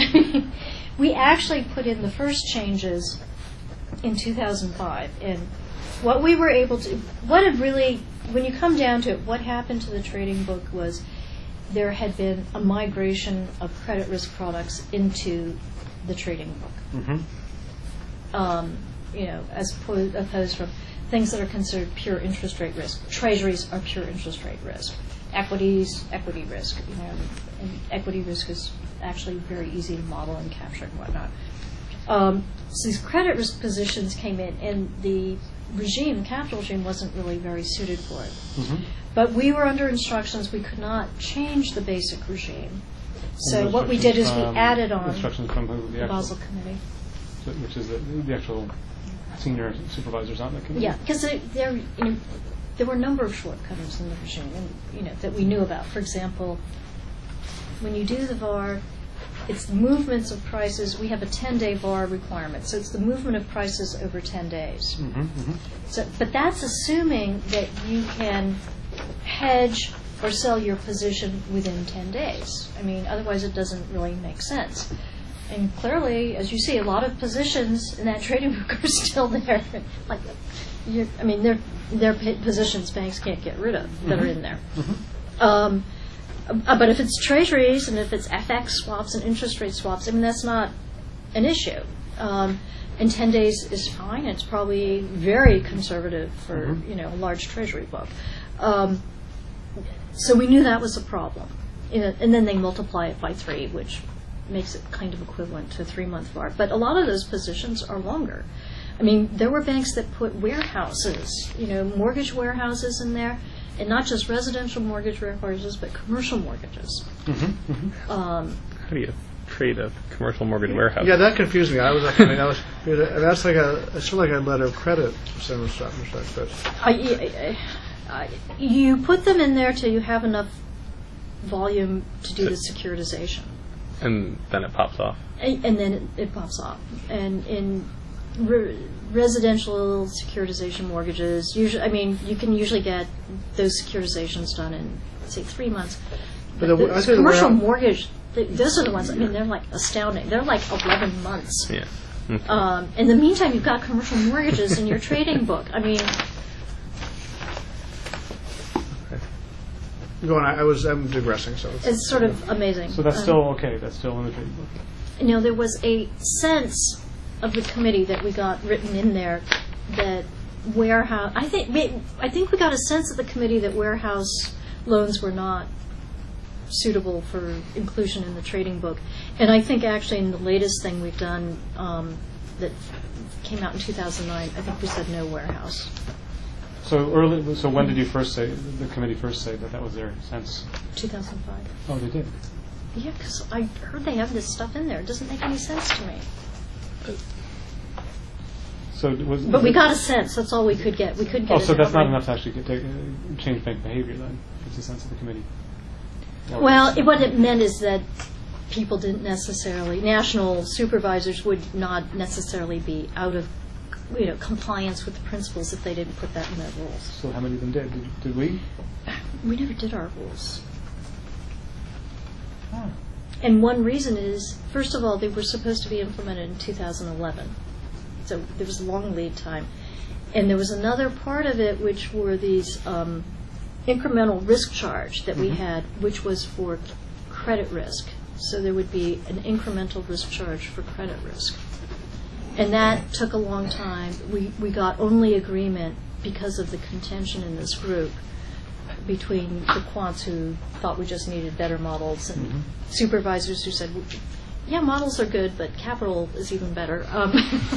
We actually put in the first changes in two thousand five, and what we were able to, what had really, when you come down to it, what happened to the trading book was there had been a migration of credit risk products into the trading book. Mm-hmm. Um, you know, as po- opposed from things that are considered pure interest rate risk. Treasuries are pure interest rate risk. Equities, equity risk. You know, and equity risk is actually very easy to model and capture and whatnot. Um, so these credit risk positions came in, and the regime, the capital regime, wasn't really very suited for it. Mm-hmm. But we were under instructions we could not change the basic regime. So And what we did is we instructions from- added on Instructions from who? The the actual, Basel Committee. which is the, the actual senior supervisors on the committee? Yeah, because there, there, you know, there were a number of shortcomings in the regime, and you know that we knew about. For example, when you do the V A R, it's movements of prices. We have a ten-day V A R requirement, so it's the movement of prices over ten days. Mm-hmm, mm-hmm. So, but that's assuming that you can hedge or sell your position within ten days. I mean, otherwise it doesn't really make sense. And clearly, as you see, a lot of positions in that trading book are still there. Like, you're, I mean, they're, they're positions banks can't get rid of that are in there. Mm-hmm. Um, uh, but if it's treasuries and if it's F X swaps and interest rate swaps, I mean, that's not an issue. Um, and ten days is fine. It's probably very conservative for, Mhm. you know, a large treasury book. Um, so we knew that was a problem. You know, and then they multiply it by three, which makes it kind of equivalent to a three-month V A R. But a lot of those positions are longer. I mean, there were banks that put warehouses, you know, mortgage warehouses in there, and not just residential mortgage warehouses, but commercial mortgages. Mm-hmm, mm-hmm. Um, How do you trade a commercial mortgage warehouse? Yeah, that confused me. I was like, I mean, that was, that's like a, it's sort of like a letter of credit in some respects, but I, I, I, you put them in there till you have enough volume to do the securitization. And then it pops off. And, and then it, it pops off. And in re- residential securitization mortgages, usually, I mean, you can usually get those securitizations done in, say, three months. But But the- the I think the commercial warehouse- mortgage, th- those are the ones, I mean, they're like astounding. They're like eleven months. Yeah. Okay. Um, in the meantime, you've got commercial mortgages in your trading book. I mean, go on. I, I was, I'm digressing, so. it's- it's sort of amazing. So that's Um, still okay, that's still in the trading book. you know, there was a sense of the committee that we got written in there that warehouse. I think we, I think we got a sense of the committee that warehouse loans were not suitable for inclusion in the trading book. And I think actually in the latest thing we've done um, that came out in two thousand nine, I think we said no warehouse. So early, so when did you first say, the committee first say that that was their sense? two thousand five. Oh, they did? Yeah, because I heard they have this stuff in there. It doesn't make any sense to me. So was. But we got a sense. That's all we could get. We couldn't get Oh, it so that's not outright. enough to actually get, take, uh, change bank behavior then? It's a sense of the committee? Or- Well, it, what it meant is that people didn't necessarily, national supervisors would not necessarily be out of, you know, compliance with the principles if they didn't put that in their rules. So how many of them did? Did, did we? We never did our rules. And one reason is, first of all, they were supposed to be implemented in two thousand eleven. So there was a long lead time. And there was another part of it, which were these um, incremental risk charge that we Mhm. had, which was for credit risk. So there would be an incremental risk charge for credit risk. And that took a long time. We, we got only agreement because of the contention in this group between the quants who thought we just needed better models and Mhm. supervisors who said, yeah, models are good, but capital is even better. Um,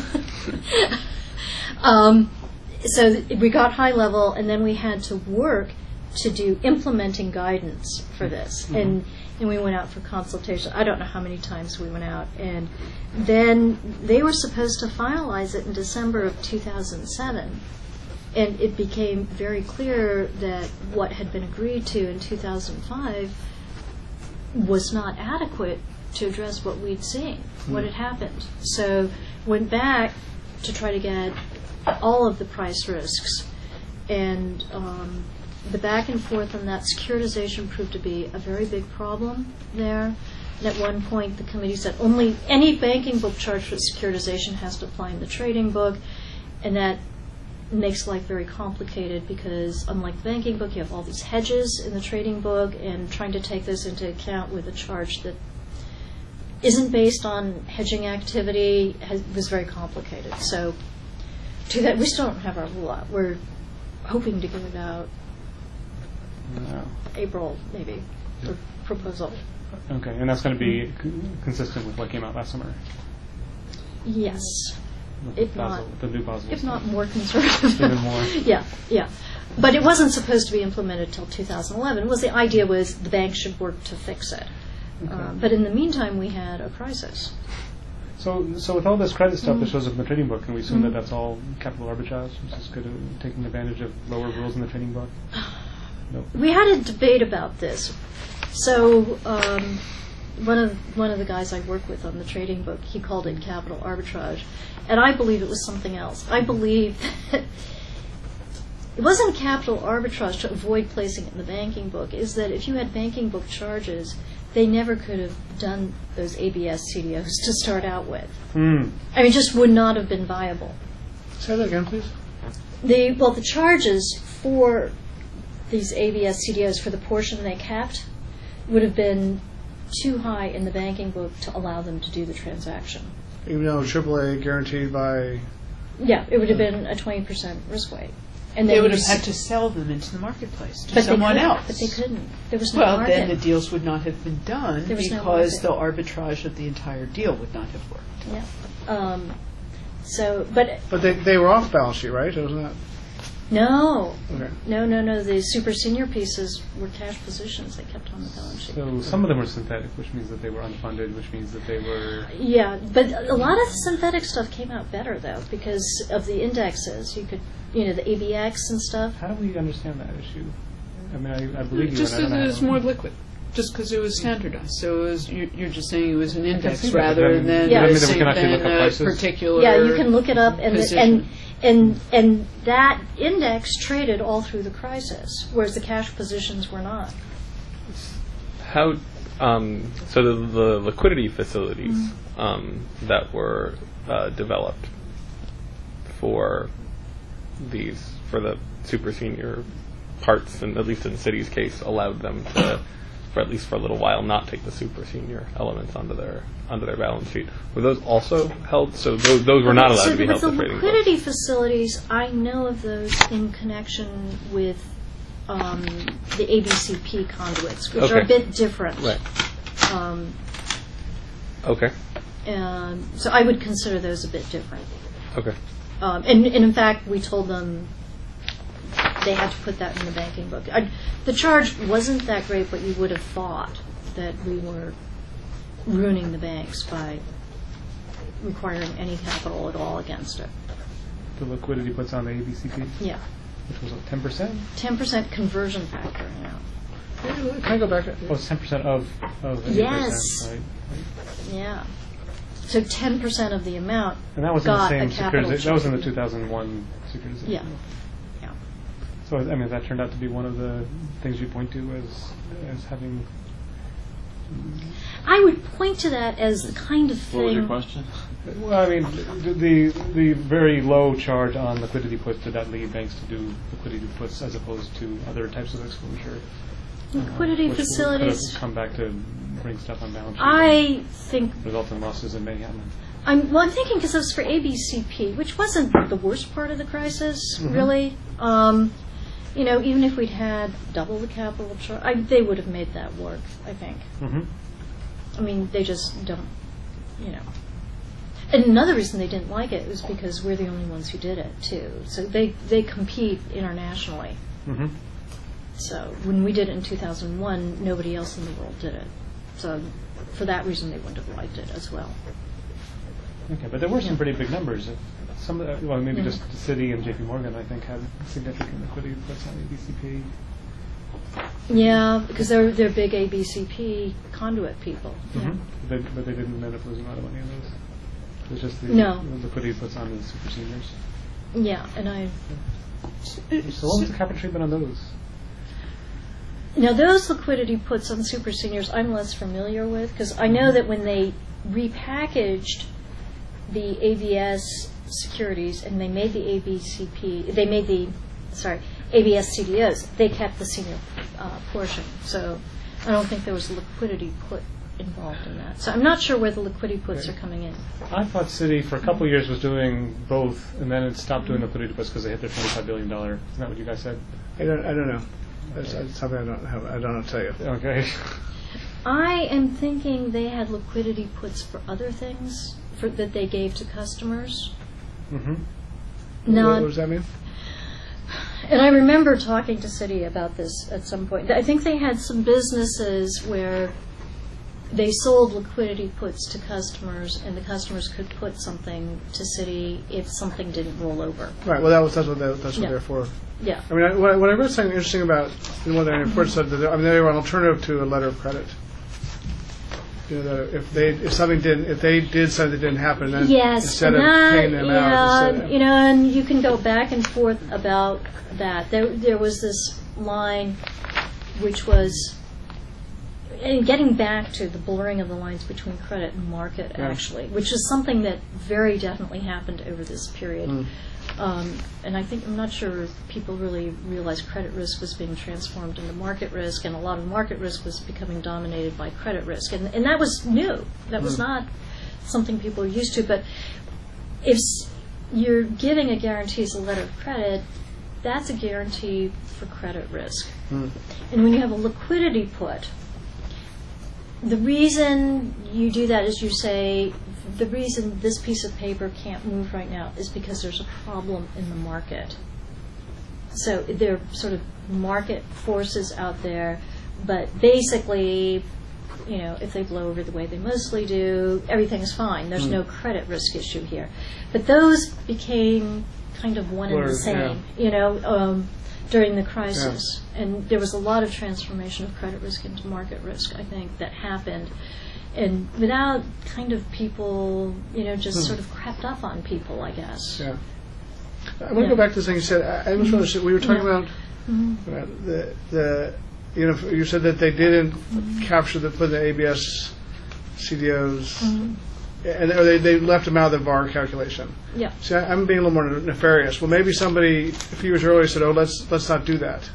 um, so th- we got high level, and then we had to work to do implementing guidance for this. Mhm. And and we went out for consultation. I don't know how many times we went out. And then they were supposed to finalize it in December of two thousand seven. And it became very clear that what had been agreed to in two thousand five was not adequate to address what we'd seen, what had happened. So went back to try to get all of the price risks and um, the back and forth on that securitization proved to be a very big problem there. And at one point, the committee said only any banking book charge for securitization has to apply in the trading book, and that makes life very complicated because unlike the banking book, you have all these hedges in the trading book, and trying to take this into account with a charge that isn't based on hedging activity has, was very complicated. So to that, we still don't have our rule out. We're hoping to get it out No. April, maybe, the proposal. Okay, and that's going to be c- consistent with what came out last summer? Yes, With if Basel- not, the new Basel if not stuff. more conservative. Even more. Yeah, yeah. But it wasn't supposed to be implemented till two thousand eleven. Was the idea was the bank should work to fix it. Okay. Um, but in the meantime, we had a crisis. So, so with all this credit stuff that Mhm. shows up in the trading book, can we assume that Mhm. that's all capital arbitrage, which is good at taking advantage of lower rules in the trading book? Nope. We had a debate about this. So um, one of one of the guys I work with on the trading book, he called it capital arbitrage, and I believe it was something else. I believe that it wasn't capital arbitrage to avoid placing it in the banking book. Is that if you had banking book charges, they never could have done those A B S C D Os to start out with. Hmm. I mean, it just would not have been viable. Say that again, please. The well, the charges for these A B S C D Os for the portion they kept would have been too high in the banking book to allow them to do the transaction. Even though triple A guaranteed by, Yeah, it would have been a twenty percent risk weight. And They then would you have s- had to sell them into the marketplace to but they someone couldn't- else. But they couldn't. There was no Well, market. then the deals would not have been done There was no because the market. arbitrage of the entire deal would not have worked. Yeah. Um, so, but but they, they were off balance sheet, right? Wasn't that? no, Okay. no, no, no. The super senior pieces were cash positions. They kept on the balance sheet. So some of them were synthetic, which means that they were unfunded, which means that they were... Yeah, but a lot of the synthetic stuff came out better though because of the indexes. You could, you know, the A B X and stuff. How do we understand that issue? I mean, I, I believe you, Just and I because don't it know was how- more liquid. Just because it was standardized. So it was, you're, you're just saying it was an see index that, rather but then- than, Yeah. Does that mean a that we can actually look than up a prices? particular Yeah, you can look it up, and the, and position. and and that index traded all through the crisis, whereas the cash positions were not. How, um, so the, the liquidity facilities um, that were uh, developed for these, for the super senior parts, and at least in the city's case, allowed them to, for at least for a little while, not take the super senior elements onto their onto their balance sheet. Were those also held? So those, those were not allowed so to be with held the to trading liquidity books. facilities, I know of those in connection with um, the A B C P conduits, which are a Okay. bit different. Right. Um, Okay. and so I would consider those a bit different. Okay. Um, and, and in fact, we told them they had to put that in the banking book. I, the charge wasn't that great, but you would have thought that we were ruining the banks by requiring any capital at all against it. The liquidity puts on the A B C P, Yeah, which was what, ten percent? ten percent conversion factor. Yeah. Can I go back? Oh, it's ten percent of, of eight Yes. percent, right? Yeah. So ten percent of the amount And that was in the got same a capital securitization, that was in the charge. two thousand one securitization. Yeah. Yeah. So, I mean, that turned out to be one of the things you point to as, as having... I would point to that as the kind of thing. What was your question? Well, I mean, the, the the very low charge on liquidity puts, did that lead banks to do liquidity puts as opposed to other types of exposure? uh, Liquidity which facilities. Could have come back to bring stuff on balance sheet. I think and Result in losses and mayhem. I'm well. I'm thinking because it was for A B C P, which wasn't the worst part of the crisis, Mhm. really. Um, you know, even if we'd had double the capital charge, I, they would have made that work. I think. Mm-hmm. I mean, they just don't. You know. And another reason they didn't like it was because we're the only ones who did it too. So they they compete internationally. Mm-hmm. So when we did it in two thousand one, nobody else in the world did it. So for that reason, they wouldn't have liked it as well. Okay, but there were some Yeah. pretty big numbers. Some, of the- well, maybe Mhm. just the city and J P Morgan, I think, had significant liquidity puts on A B C P. Yeah, because they're they're big A B C P conduit people. Yeah. Mm-hmm. But, they, but they didn't end up losing a lot of money on those. It was just the, No. the liquidity puts on the super seniors. Yeah, and I So what was the capital treatment on those? Now, those liquidity puts on super seniors I'm less familiar with, because I know that when they repackaged the A B S securities and they made the A B C P, they made the, sorry, A B S C D Os, they kept the senior uh, portion. So I don't think there was a liquidity put involved in that. So I'm not sure where the liquidity puts are coming in. I thought Citi for a couple of years was doing both, and then it stopped doing liquidity puts because they hit their twenty-five billion dollars. Isn't that what you guys said? I don't, I don't know. That's, that's something I don't have. I don't know to tell you. Okay. I am thinking they had liquidity puts for other things for, that they gave to customers. Mm-hmm. Not, what, what does that mean? And I remember talking to Citi about this at some point. I think they had some businesses where they sold liquidity puts to customers, and the customers could put something to Citi if something didn't roll over. Right. Well, that was that's what they, that's what Yeah. they're for. Yeah. I mean, I, what, I- what I read something interesting about in one of their reports said that they- I mean they were an alternative to a letter of credit. You know, that if they if something didn't if they did something that didn't happen, then Yes, instead and of that, paying them yeah, out, instead of, you know, and you can go back and forth about that. There, there was this line, which was, and getting back to the blurring of the lines between credit and market, Yeah. actually, which is something that very definitely happened over this period. Mm. Um, and I think, I'm not sure if people really realized credit risk was being transformed into market risk, and a lot of market risk was becoming dominated by credit risk. And, and that was new. That was Mm. not something people were used to. But if s- you're giving a guarantee as a letter of credit, that's a guarantee for credit risk. Mm. And when you have a liquidity put, the reason you do that is you say, the reason this piece of paper can't move right now is because there's a problem in the market. So there are sort of market forces out there, but basically, you know, if they blow over the way they mostly do, everything's fine. There's Mm. no credit risk issue here. But those became kind of one and the Blurred, same, you know, um, during the crisis. And there was a lot of transformation of credit risk into market risk, I think, that happened. And without kind of people, you know, just Hmm. sort of crept up on people, I guess. Yeah. I want to Yeah. go back to the thing you said. I, I was wondering, so we were talking Yeah. about, Mhm. about the the you know you said that they didn't Mm-hmm. capture the put the A B S C D Os Mhm. and or they they left them out of the V A R calculation. Yeah. See, I, I'm being a little more nefarious. Well, maybe somebody a few years earlier said, "Oh, let's let's not do that."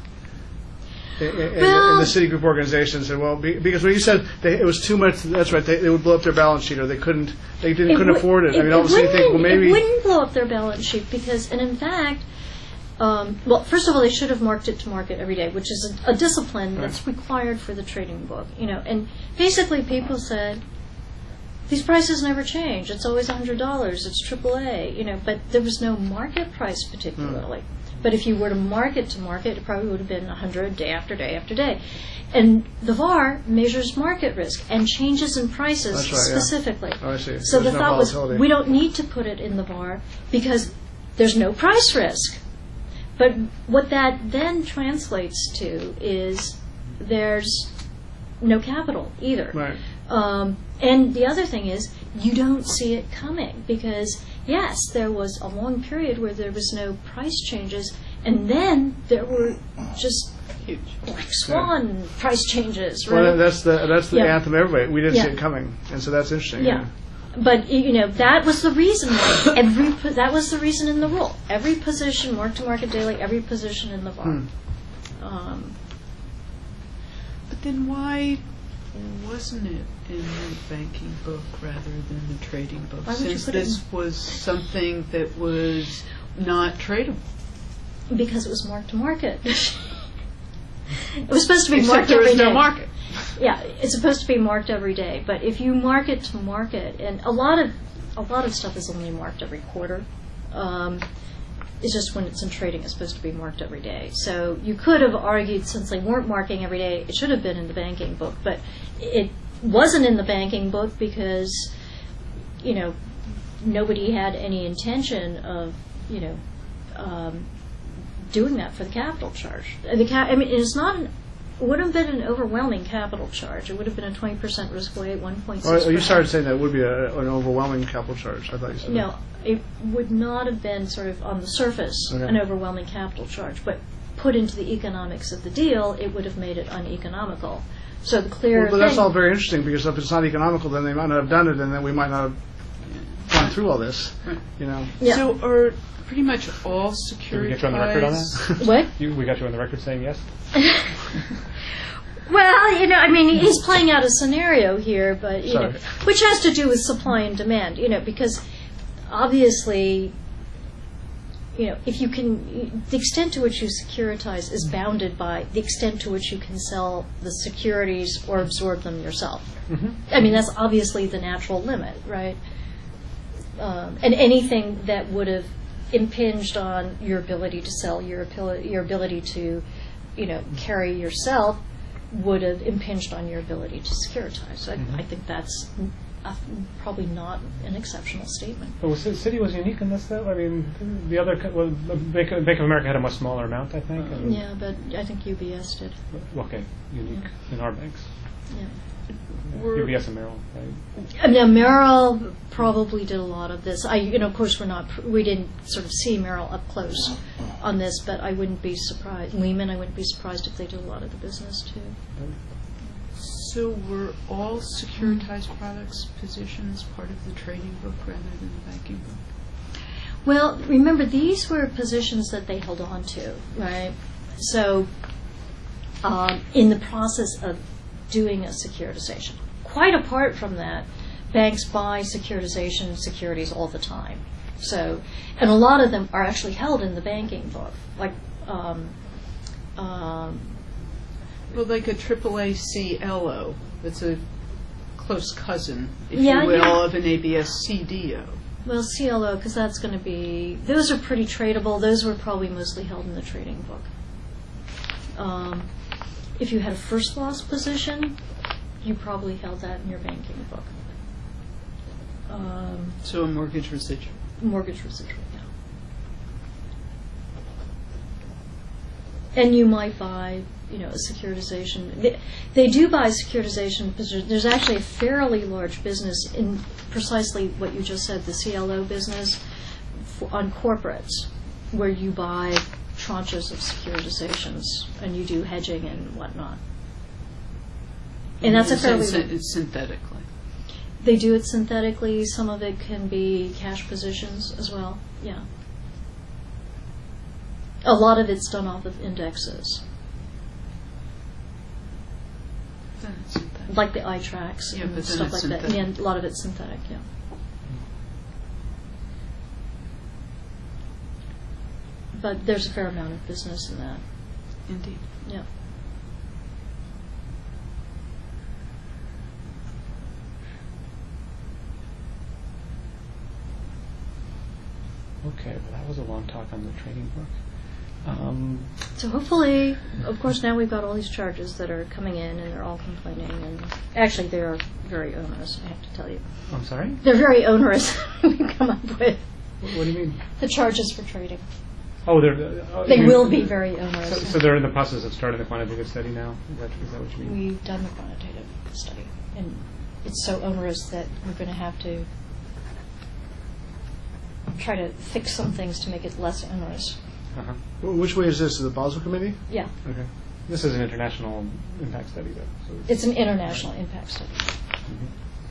And, and, Well- and the Citigroup organization said, "Well, be, because when you said they, it was too much, that's right. They, they would blow up their balance sheet, or they couldn't, they didn't couldn't would- afford it." I mean, obviously, you think, well, wouldn't- maybe it wouldn't blow up their balance sheet because, and in fact, um, well, first of all, they should have marked it to market every day, which is a, a discipline Right. that's required for the trading book. You know, and basically, people said these prices never change. It's always a hundred dollars. It's triple A. You know, but there was no market price particularly. But if you were to market to market, it probably would have been a hundred day after day after day. And the V A R measures market risk and changes in prices That's right, yeah. specifically. Oh, I see. So There's the no thought was, volatility. we don't need to put it in the V A R because there's no price risk. But what that then translates to is there's no capital either. Right. Um, and the other thing is, you don't see it coming because, yes, there was a long period where there was no price changes, and then there were just black swan price changes, right? Well, that's the that's the Yeah. anthem. Everybody, we didn't see Yeah. it coming, and so that's interesting. Yeah. But y- you know that was the reason. why Every po- that was the reason in the rule. Every position mark to market daily. Every position in the V A R. Hmm. Um, But then why wasn't it in the banking book rather than the trading book? Why would you Since put it this was something that was not tradable. because it was mark to market. It was supposed to be Except marked there every was no day. market. Yeah, it's supposed to be marked every day. But if you mark it to market, and a lot of a lot of stuff is only marked every quarter. Um, it's just when it's in trading, it's supposed to be marked every day. So you could have argued, since they weren't marking every day, it should have been in the banking book. But it wasn't in the banking book because, you know, nobody had any intention of, you know, um, doing that for the capital charge. Uh, The ca- I mean, it's not an, it wouldn't have been an overwhelming capital charge. It would have been a twenty percent risk weight, one point six Oh, percent. you started saying that would be a, an overwhelming capital charge. I thought you said No, it would not have been sort of on the surface Okay. an overwhelming capital charge, but put into the economics of the deal, it would have made it uneconomical. So the clear Well, but that's thing- all very interesting, because if it's not economical, then they might not have done it, and then we might not have gone through all this, you know. Yeah. So are pretty much all Did we get you on the record on securitized? that? What? You, we got you on the record saying yes? Well, you know, I mean, he's playing out a scenario here, but, you know, Sorry. which has to do with supply and demand, you know, because obviously, you know, if you can, the extent to which you securitize is bounded by the extent to which you can sell the securities or absorb them yourself. I mean, that's obviously the natural limit, right? Um, and anything that would have impinged on your ability to sell, your ability, your ability to, you know, carry yourself, would have impinged on your ability to securitize. So I, I think that's uh, probably not an exceptional statement. But was the city was unique in this, though? I mean, the other, co- well, Bank of, Bank of America had a much smaller amount, I think. and- Yeah, but I think U B S did. well, Okay, unique in our banks. Yeah. Yeah, Were- U B S and Merrill, right? And now Merrill probably did a lot of this. I, you know, of course, we're not, we didn't sort of see Merrill up close on this, but I wouldn't be surprised. Lehman, I wouldn't be surprised if they did a lot of the business too. So were all securitized products positions part of the trading book rather than the banking book? Well, remember, these were positions that they held on to, right? So, um, in the process of doing a securitization, quite apart from that, banks buy securitization securities all the time. So, and a lot of them are actually held in the banking book, like. Um, um, Well, like a triple A C L O, that's a close cousin, if Yeah, you will, yeah. of an A B S C D O. Well, C L O, because that's going to be, those are pretty tradable. Those were probably mostly held in the trading book. Um, if you had a first loss position, you probably held that in your banking book. Um, So a mortgage residual. mortgage residual, yeah. And you might buy, you know, a securitization. They, they do buy securitization because there- there's actually a fairly large business in precisely what you just said, the C L O business for, on corporates, where you buy tranches of securitizations and you do hedging and whatnot. And that's a It's fairly... syn- It's synthetically. They do it synthetically. Some of it can be cash positions as well. Yeah. A lot of it's done off of indexes, Then it's synthetic. like the iTrax Yeah, and but then stuff it's like that. synthetic. And a lot of it's synthetic, yeah. But there's a fair amount of business in that. Indeed. Yeah. Okay, well, that was a long talk on the trading book. Um, So hopefully, of course, now we've got all these charges that are coming in, and they're all complaining. And actually, they are very onerous, I have to tell you. I'm sorry? They're very onerous. We've come up with What, what do you mean? the charges for trading. Oh, they're... Uh, They you- will be very So, onerous. so they're in the process of starting the quantitative study now? Is that, is that what you mean? We've done the quantitative study, and it's so onerous that we're going to have to try to fix some things to make it less onerous. Uh-huh. Wh- Which way is this? Is the Basel Committee? Yeah, Okay. This is an international impact study, though. So it's an international impact study. Mhm.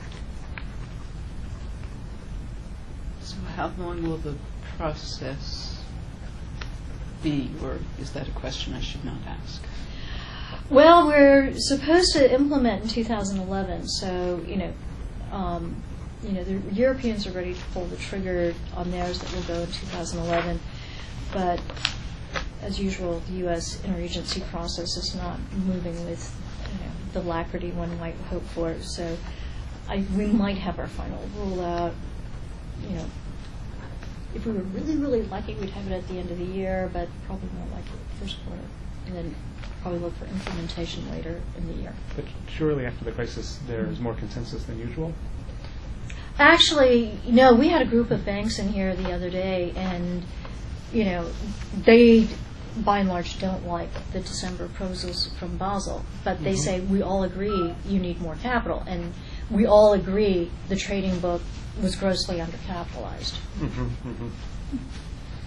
So how long will the process be, or is that a question I should not ask? Well, we're supposed to implement in two thousand eleven, so, you know, um, you know, the Europeans are ready to pull the trigger on theirs that will go in two thousand eleven, but as usual, the U S interagency process is not moving with, you know, the alacrity one might hope for, so I, we might have our final rule out, you know, if we were really, really lucky, we'd have it at the end of the year, but probably more likely first quarter, and then probably look for implementation later in the year. But surely after the crisis, there is more consensus than usual? Actually, you know, we had a group of banks in here the other day, and, you know, they, by and large, don't like the December proposals from Basel, but they Mhm. say, we all agree you need more capital, and we all agree the trading book was grossly undercapitalized. Mm-hmm, mm-hmm.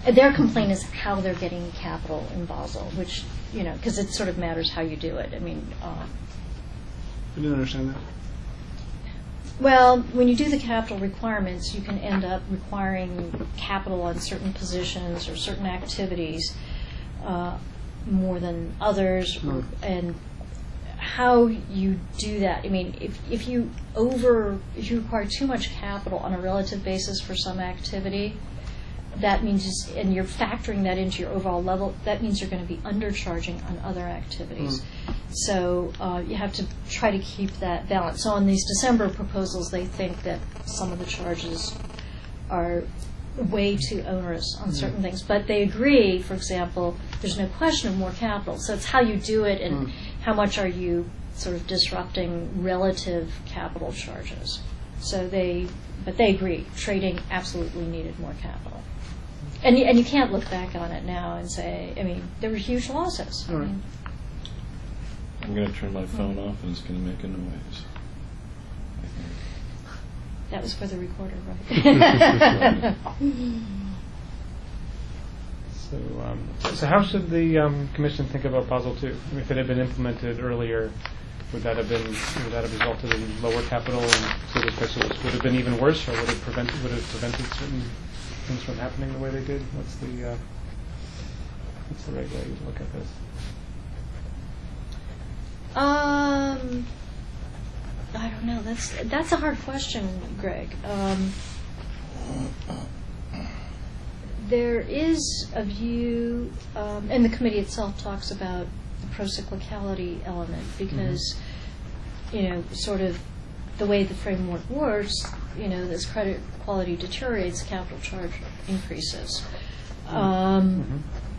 their complaint is how they're getting capital in Basel, which, you know, because it sort of matters how you do it. I mean, um, I didn't understand that. well, when you do the capital requirements, you can end up requiring capital on certain positions or certain activities uh, more than others, Hmm. and how you do that. I mean, if if you over if you require too much capital on a relative basis for some activity, that means, just, and you're factoring that into your overall level, that means you're going to be undercharging on other activities. So uh, you have to try to keep that balance. So on these December proposals, they think that some of the charges are way too onerous on certain things. But they agree, for example, there's no question of more capital. So it's how you do it and Mm. how much are you sort of disrupting relative capital charges. So they, but they agree, trading absolutely needed more capital. And you, and you can't look back on it now and say, I mean, there were huge losses. I All right. mean, I'm going to turn my phone off and it's going to make a noise. I think. that was for the recorder, right? So, um, so how should the um, commission think about Basel two? I mean, if it had been implemented earlier, would that have been would that have resulted in lower capital and so the prices would have been even worse, or would it prevent would it have prevented certain things from happening the way they did? What's the uh, what's the right way to look at this? Um, I don't know. That's that's a hard question, Greg. Um, there is a view, um, and the committee itself talks about the procyclicality element because, you know, sort of the way the framework works, you know, as credit quality deteriorates, capital charge increases. Um,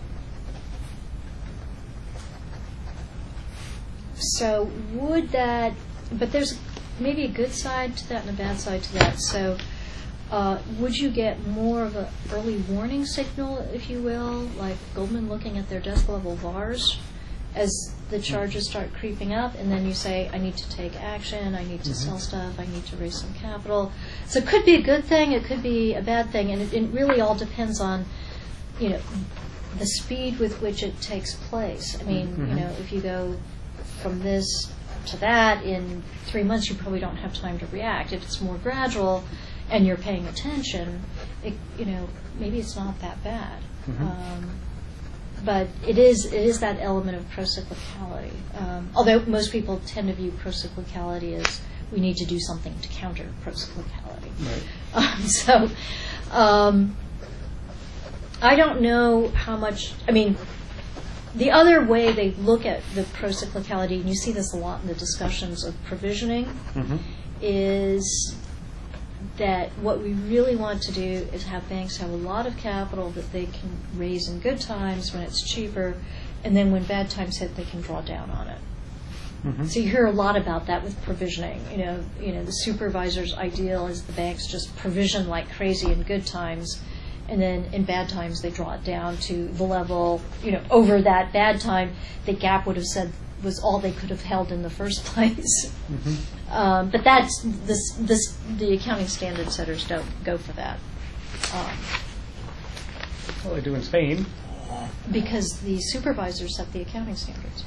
So would that, but there's maybe a good side to that and a bad side to that. So uh, would you get more of an early warning signal, if you will, like Goldman looking at their desk level V A Rs as the charges start creeping up, and then you say, I need to take action, I need to sell stuff, I need to raise some capital. So it could be a good thing, it could be a bad thing, and it, it really all depends on, you know, the speed with which it takes place. I mean, Mhm. you know, if you go from this to that in three months, you probably don't have time to react. If it's more gradual and you're paying attention, it, you know, maybe it's not that bad. Mhm. Um, but it is it is that element of procyclicality. Um, although most people tend to view procyclicality as we need to do something to counter procyclicality. Right. Um, so um, I don't know how much. I mean. The other way they look at the procyclicality, and you see this a lot in the discussions of provisioning, Mm-hmm. is that what we really want to do is have banks have a lot of capital that they can raise in good times when it's cheaper, and then when bad times hit, they can draw down on it. Mm-hmm. So you hear a lot about that with provisioning. You know, you know, the supervisor's ideal is the banks just provision like crazy in good times, and then in bad times they draw it down to the level, you know, over that bad time, the gap would have said was all they could have held in the first place. Mm-hmm. Um, but that's this, this, the accounting standard setters don't go for that. Um, Well, they do in Spain. because the supervisors set the accounting standards.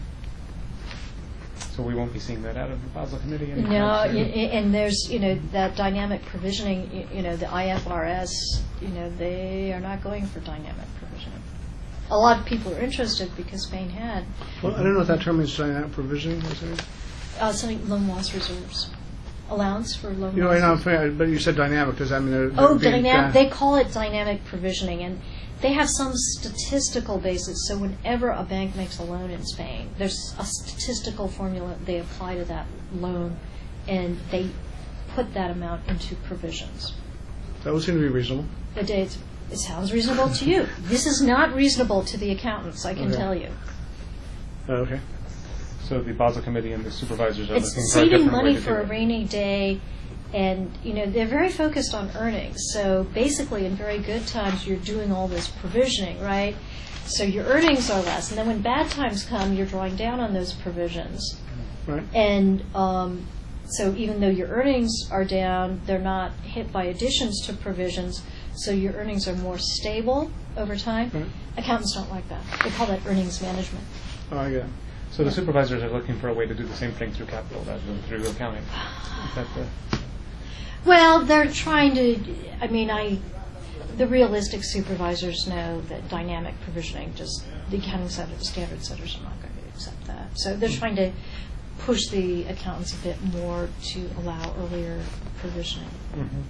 So we won't be seeing that out of the Basel Committee anytime No, soon. y- y- and there's, you know, that dynamic provisioning, y- you know, the I F R S, you know, they are not going for dynamic provisioning. A lot of people are interested because Spain had Well, I don't know if that term means dynamic provisioning or something. uh, something, loan loss reserves, allowance for loan You know, I know, I'm losses. familiar, but you said dynamic. Does that mean they're, they're Oh, being, dynamic, uh, they call it dynamic provisioning, and they have some statistical basis. So whenever a bank makes a loan in Spain, there's a statistical formula they apply to that loan, and they put that amount into provisions. that would seem to be reasonable. But it's, it sounds reasonable to you. This is not reasonable to the accountants, I can Okay. tell you. Oh, okay. So the Basel Committee and the supervisors are It's looking for a saving different way money to for do a it. rainy day, and, you know, they're very focused on earnings. So basically, in very good times, you're doing all this provisioning, right? So your earnings are less, and then when bad times come, you're drawing down on those provisions. Right. And um, so even though your earnings are down, they're not hit by additions to provisions. so your earnings are more stable over time. Right. Accountants don't like that. They call that earnings management. Oh, I get it. So the supervisors are looking for a way to do the same thing through capital rather than through accounting. Is that the... Well, they're trying to, I mean, I, the realistic supervisors know that dynamic provisioning, just the accounting standard, standard setters are not going to accept that. So they're trying to push the accountants a bit more to allow earlier provisioning. Mhm.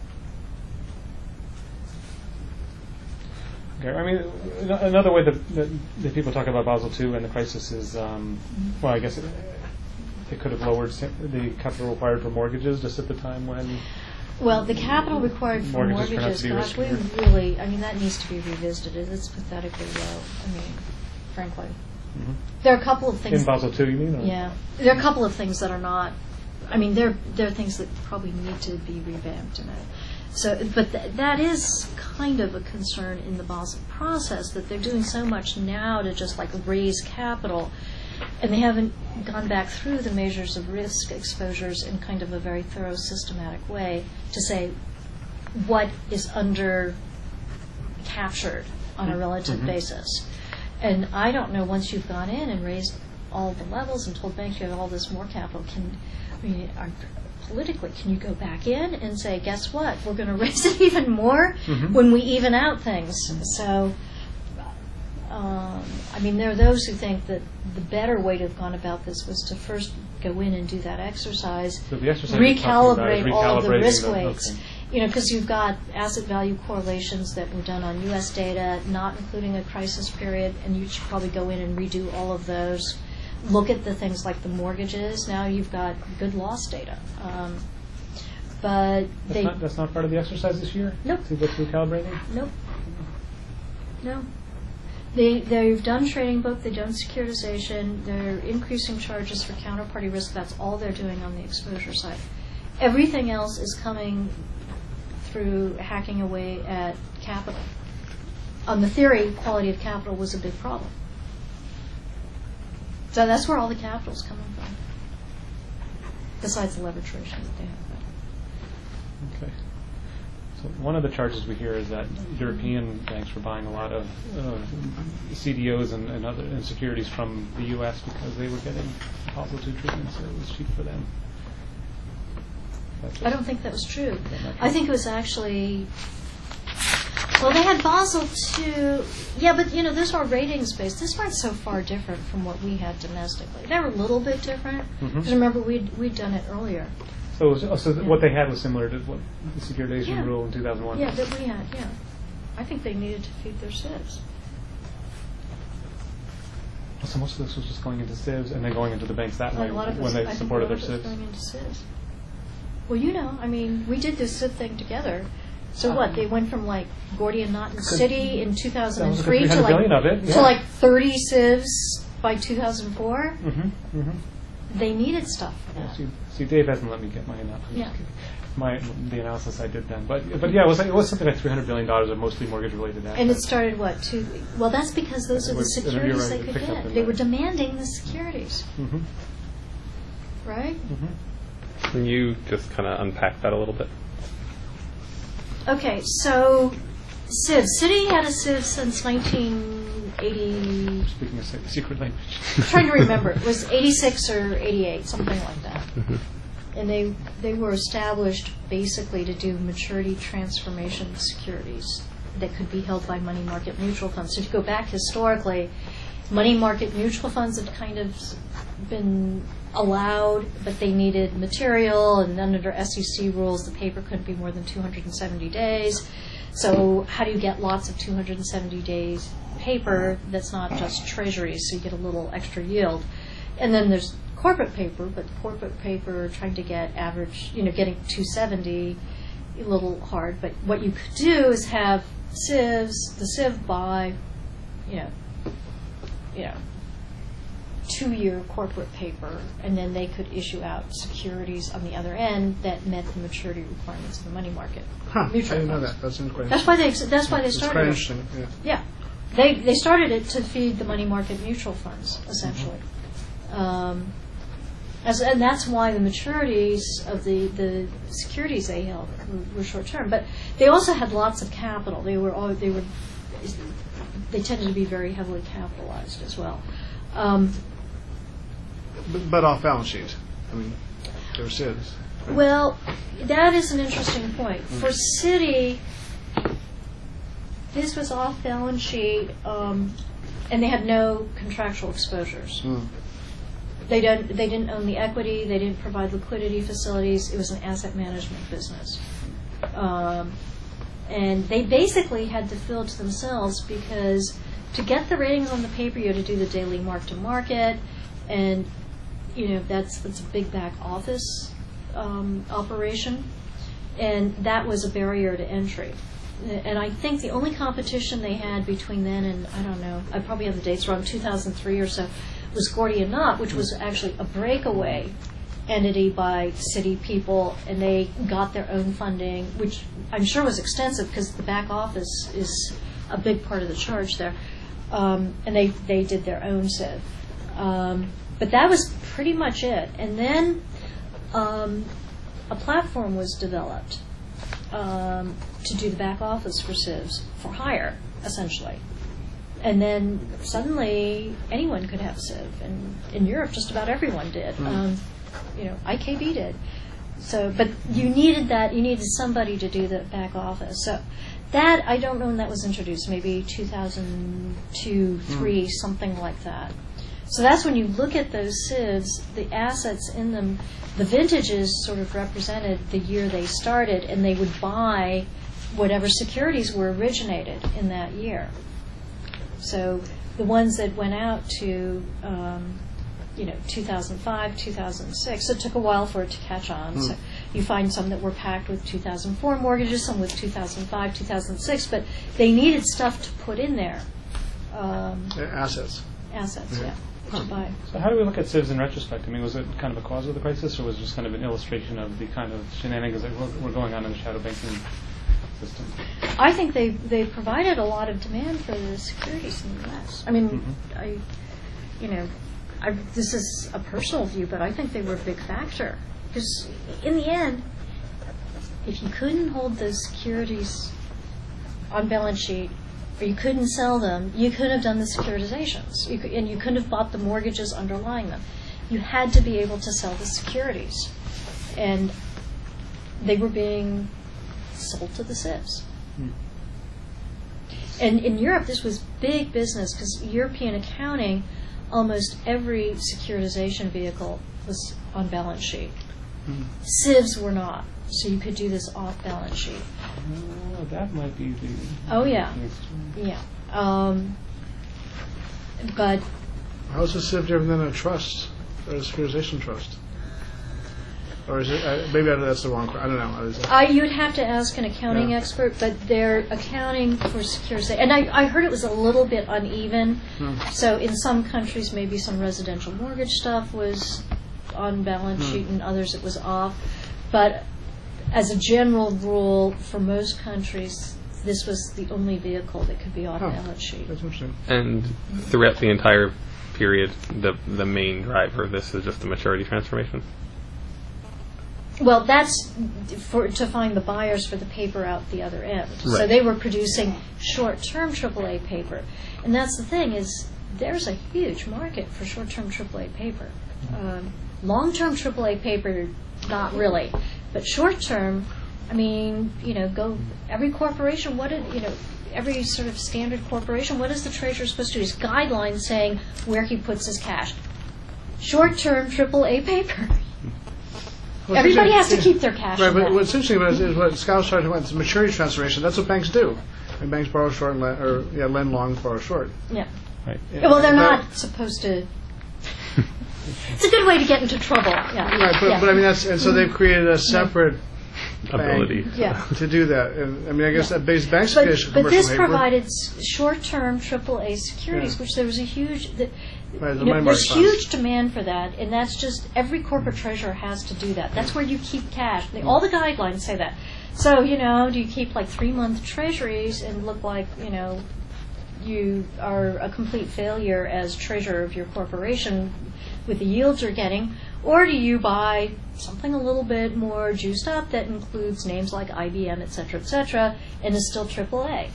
Okay, I mean, an- another way that, that, that people talk about Basel two and the crisis is, um, well, I guess it, they could have lowered sa- the capital required for mortgages just at the time when. Well, the capital required for Mortgages turn out mortgages, to be gosh, we riskier. really, I mean, that needs to be revisited. It's pathetically low, I mean, frankly. Mhm. There are a couple of things. In Basel two, you mean? Or? Yeah, there are a couple of things that are not. I mean, there there are things that probably need to be revamped in it. So, but th- that is kind of a concern in the Basel process that they're doing so much now to just like raise capital, and they haven't gone back through the measures of risk exposures in kind of a very thorough, systematic way to say what is under captured on a relative Mhm. basis. And I don't know, once you've gone in and raised all the levels and told banks you have all this more capital, can, I mean, are, politically, can you go back in and say, guess what, we're going to raise it even more Mhm. when we even out things? So, um, I mean, there are those who think that the better way to have gone about this was to first go in and do that exercise, So the exercise you're talking about is recalibrate all of the recalibrating risk the- weights. okay. You know, because you've got asset value correlations that were done on U S data, not including a crisis period, and you should probably go in and redo all of those. Look at the things like the mortgages. Now you've got good loss data. Um, but That's they not, that's not part of the exercise this year? Nope. To go through calibrating? Nope. No. They, they've done trading book, they've done securitization, they're increasing charges for counterparty risk. That's all they're doing on the exposure side. Everything else is coming through hacking away at capital. On the theory, quality of capital was a big problem. So that's where all the capital's coming from, besides the leverage ratio that they have. Okay. So one of the charges we hear is that European banks were buying a lot of uh, C D Os and, and other and securities from the U S because they were getting Basel two treatment, so it was cheap for them. That's I don't think that was true. That not I true? think it was actually, well, they had Basel two. Yeah, but you know, those are ratings based. This weren't so far different from what we had domestically. They were a little bit different. Mhm. Because remember, we'd we'd done it earlier. So, it was, oh, so th- what they had was similar to what the securitization Yeah. rule in two thousand one. Yeah, that we had. Yeah, I think they needed to feed their sieves. So most of this was just going into S I Vs and then going into the banks that way Like a lot of when us, they I think supported a their lot S I of us Vs. going into sieves. Well, you know, I mean, we did this S I V thing together. So what? They went from like Gordian Knot and City in two thousand three That was to like like three hundred billion of it, to yeah. like thirty S I Vs by two thousand four. Mm-hmm. Mm-hmm. They needed stuff for Yeah, that. see, see, Dave hasn't let me get my analysis. Yeah. My the analysis I did then, but but yeah, it was like, it was something like three hundred billion dollars of mostly mortgage related assets. And it started what? Two. Well, that's because those It are the was- and you're securities right, they it could picked up get. in They that. were demanding the securities, Mm-hmm. right? Mm-hmm. Can you just kind of unpack that a little bit? Okay, so S I V. City had a S I V since nineteen eighty. Speaking of se- secret language. I'm trying to remember. It was eighty-six or eighty-eight, something like that. Mhm. And they they were established basically to do maturity transformation securities that could be held by money market mutual funds. So if you go back historically, money market mutual funds had kind of been allowed, but they needed material, and then under S E C rules, the paper couldn't be more than two hundred seventy days. So how do you get lots of two hundred seventy days paper that's not just treasuries, so you get a little extra yield? And then there's corporate paper, but corporate paper trying to get average, you know, getting two seventy, a little hard. But what you could do is have S I Vs, the S I V buy, you know, you know, two-year corporate paper, and then they could issue out securities on the other end that met the maturity requirements of the money market. Huh, I mutual didn't know funds. that. That's quite That's why they. That's why they It's quite started it. interesting. Yeah. Yeah, they they started it to feed the money market mutual funds essentially, um, As, and that's why the maturities of the, the securities they held were, were short term. But they also had lots of capital. They were all, they were they tended to be very heavily capitalized as well. Um, But, but off balance sheet. I mean, they were S I Ds. right? Well, that is an interesting point. For Citi, this was off balance sheet, um, and they had no contractual exposures. Hmm. They don't. They didn't own the equity. They didn't provide liquidity facilities. It was an asset management business, um, and they basically had to fill to themselves because to get the ratings on the paper, you had to do the daily mark to market, and you know that's that's a big back office um, operation, and that was a barrier to entry. And I think the only competition they had between then and I don't know, I probably have the dates wrong, two thousand three or so, was Gordian Knot, which was actually a breakaway entity by Citi people, and they got their own funding, which I'm sure was extensive because the back office is a big part of the charge there. Um, and they, they did their own S I V. Um, but that was pretty much it. And then um, a platform was developed um, to do the back office for S I Vs for hire, essentially. And then suddenly anyone could have S I V, and in Europe just about everyone did. Mm. Um, you know, I K B did. So, but you needed that. You needed somebody to do the back office. So that I don't know when that was introduced. Maybe two thousand two, three, mm. something like that. So that's when you look at those S I Vs, the assets in them, the vintages sort of represented the year they started, and they would buy whatever securities were originated in that year. So the ones that went out to, um, you know, two thousand five, two thousand six, so it took a while for it to catch on. Mm. So you find some that were packed with two thousand four mortgages, some with two thousand five, two thousand six, but they needed stuff to put in there. Um, assets. Assets, yeah. Huh. To buy. So how do we look at S I Vs in retrospect? I mean, was it kind of a cause of the crisis, or was it just kind of an illustration of the kind of shenanigans that were, were going on in the shadow banking system? I think they they provided a lot of demand for the securities in the U S. I mean, Mm-hmm. I, you know, I, this is a personal view, but I think they were a big factor because in the end, if you couldn't hold those securities on balance sheet, or you couldn't sell them, you couldn't have done the securitizations, you could, and you couldn't have bought the mortgages underlying them. You had to be able to sell the securities, and they were being sold to the S I Vs. Hmm. And in Europe, this was big business because European accounting, almost every securitization vehicle was on balance sheet. Hmm. S I Vs were not, so you could do this off balance sheet. Uh, that might be the... Oh, yeah. Yeah. Um, but... How is a S I V different than a trust, or a securitization trust? Or is it, uh, maybe that's the wrong, I don't know. Is it- Uh, you'd have to ask an accounting Yeah. expert, but they're accounting for securitization. And I, I heard it was a little bit uneven. Hmm. So in some countries, maybe some residential mortgage stuff was on balance Hmm. sheet, and others it was off. But as a general rule, for most countries, this was the only vehicle that could be off Oh. balance sheet. That's interesting. And throughout the entire period, the the main driver of this is just the maturity transformation? Well, that's for to find the buyers for the paper out the other end. So Right. they were producing short-term triple A paper. And that's the thing is there's a huge market for short-term triple A paper. Um, long-term triple A paper, not really. But short-term, I mean, you know, go every corporation, what did, you know, every sort of standard corporation, what is the treasurer supposed to do? His guidelines saying where he puts his cash. Short-term triple A paper. Well, Everybody has it's to interesting- keep their cash Right, in but that. what's interesting about it is what Scott was talking about, is maturity transformation. That's what banks do. And banks borrow short, and lend, or yeah, lend long, borrow short. Yeah. Right. Yeah. Well, they're But- not supposed to. It's a good way to get into trouble. Yeah. Right, but, yeah. but I mean that's, and so they've created a separate Ability. bank Yeah. to do that. And I mean, I guess Yeah. that base banks But, create but this commercial paper. provided s- short-term triple A securities, Yeah. which there was a huge. The, Right, the you know, money there's market funds. huge demand for that, and that's just every corporate treasurer has to do that. That's where you keep cash. They, all the guidelines say that. So you know, do you keep like three-month treasuries and look like you know you are a complete failure as treasurer of your corporation with the yields you're getting, Or do you buy something a little bit more juiced up that includes names like I B M, et cetera, et cetera, and is still triple A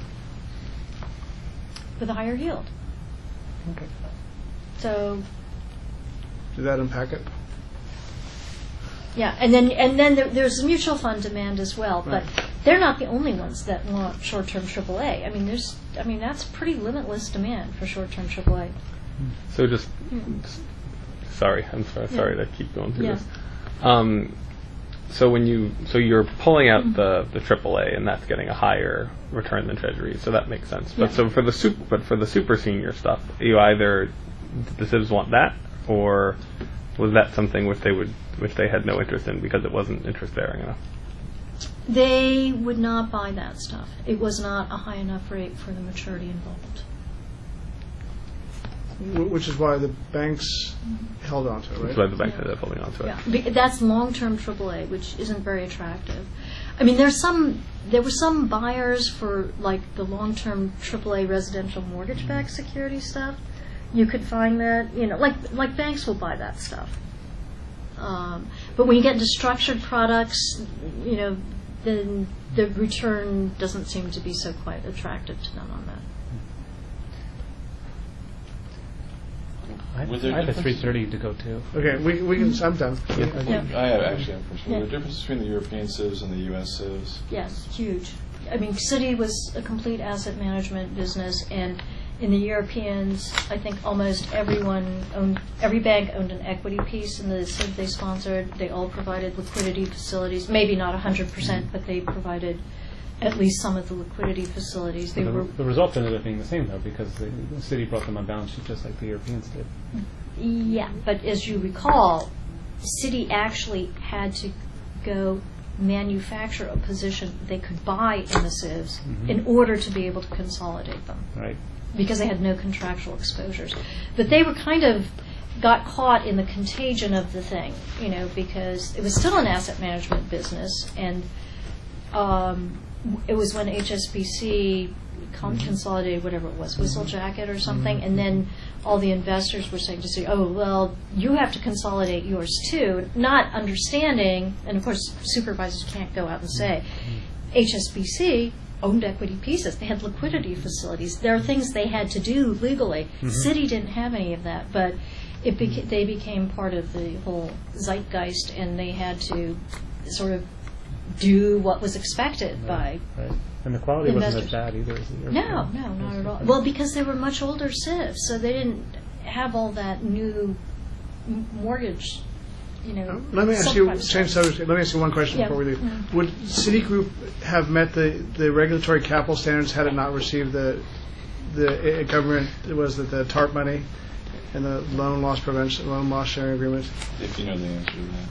with a higher yield? Okay. So, Did that unpack it? yeah, and then and then there, there's mutual fund demand as well, but Right. they're not the only ones that want short-term triple A. I mean, there's, I mean, that's pretty limitless demand for short-term triple A. So just, Hmm. just- sorry, I'm sorry, Yeah. sorry to keep going through Yeah. this. Um, so when you, so you're pulling out Mm-hmm. the the triple A, and that's getting a higher return than Treasury, so that makes sense. But Yeah. so for the super, but for the super senior stuff, you either did the civs want that, or was that something which they would, which they had no interest in because it wasn't interest bearing enough? They would not buy that stuff. It was not a high enough rate for the maturity involved. Wh- Which is why the banks held on to it, That's why right? the bank Yeah. ended up holding on to it. Yeah, Be- that's long-term triple A, which isn't very attractive. I mean, there's some, there were some buyers for like the long-term triple A residential mortgage-backed security stuff. You could find that, you know, like like banks will buy that stuff. Um, but when you get into structured products, you know, then the return doesn't seem to be so quite attractive to them on that. I Was there I have a difference? three thirty to go to. Okay, we, we can, I'm done. Yeah. I have actually have a question. Yeah. Was there a difference between the European civs and the U S civs? Yes, huge. I mean, Citi was a complete asset management business, and in the Europeans, I think almost everyone owned, every bank owned an equity piece in the civ they sponsored. They all provided liquidity facilities, maybe not one hundred percent, but they provided at least some of the liquidity facilities. They the, were, the result ended up being the same, though, because the, the city brought them on balance sheet just like the Europeans did. yeah, but as you recall, Citi actually had to go manufacture a position they could buy in the civs Mhm. in order to be able to consolidate them, Right. because they had no contractual exposures. But they were kind of got caught in the contagion of the thing, you know, because it was still an asset management business, and um, it was when H S B C con- consolidated whatever it was, Whistle Jacket or something, and then all the investors were saying to say, oh, well, you have to consolidate yours too, not understanding, and of course supervisors can't go out and say, H S B C owned equity pieces. They had liquidity facilities. There are things they had to do legally. Citi didn't have any of that, but it beca- they became part of the whole zeitgeist, and they had to sort of do what was expected by. Right. And the quality wasn't as Investors. bad either as the European. No, no, not at all. Well, because they were much older civs, so they didn't have all that new m- mortgage, you know. Let me ask you, subprime stuff. change subject, let me ask you one question Yeah. before we leave. Mm. Would Citigroup have met the, the regulatory capital standards had it not received the, the uh, government, was it the TARP money and the loan loss prevention, loan loss sharing agreement? If you know the answer to that.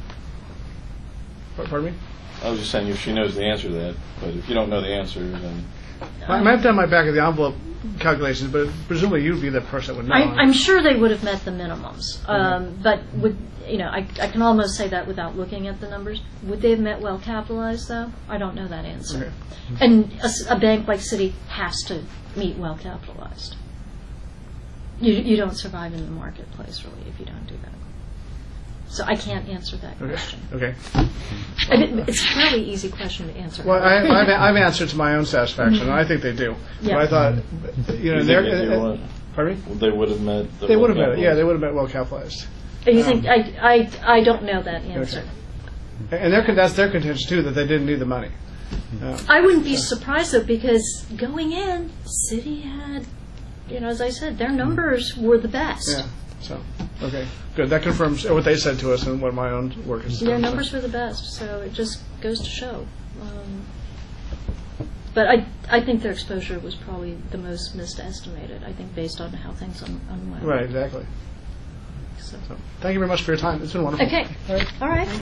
Pa- Pardon me? I was just saying if she knows the answer to that, but if you don't know the answer, then I might have done my back of the envelope calculations, but presumably you'd be the person that would know. I'm, I'm sure they would have met the minimums, um, but would, you know, I, I can almost say that without looking at the numbers. Would they have met well capitalized, though? I don't know that answer. Okay. And a, s- a bank like Citi has to meet well capitalized. You, you don't survive in the marketplace, really, if you don't do that. So I can't answer that Okay. question. Okay. I mean, it's a fairly easy question to answer. Well, I, I've, I've answered to my own satisfaction, and I think they do. Yeah. But I thought, you know, you they're, think if you uh, want- pardon me? they would have met. The They would have met it. Yeah, well-capitalized- they would have met well capitalized. You think, I, I, I don't know that answer. Okay. And their, con- that's their contention too, that they didn't need the money. Uh, I wouldn't be surprised though, because going in, Citi had, you know, as I said, their numbers were the best. Yeah. So, okay, good. That confirms what they said to us and what my own work has. Their numbers were the best, so it just goes to show. Um, but I, I think their exposure was probably the most misestimated. I think based on how things un- unwound. Right. Exactly. So. So, thank you very much for your time. It's been wonderful. Okay. All right.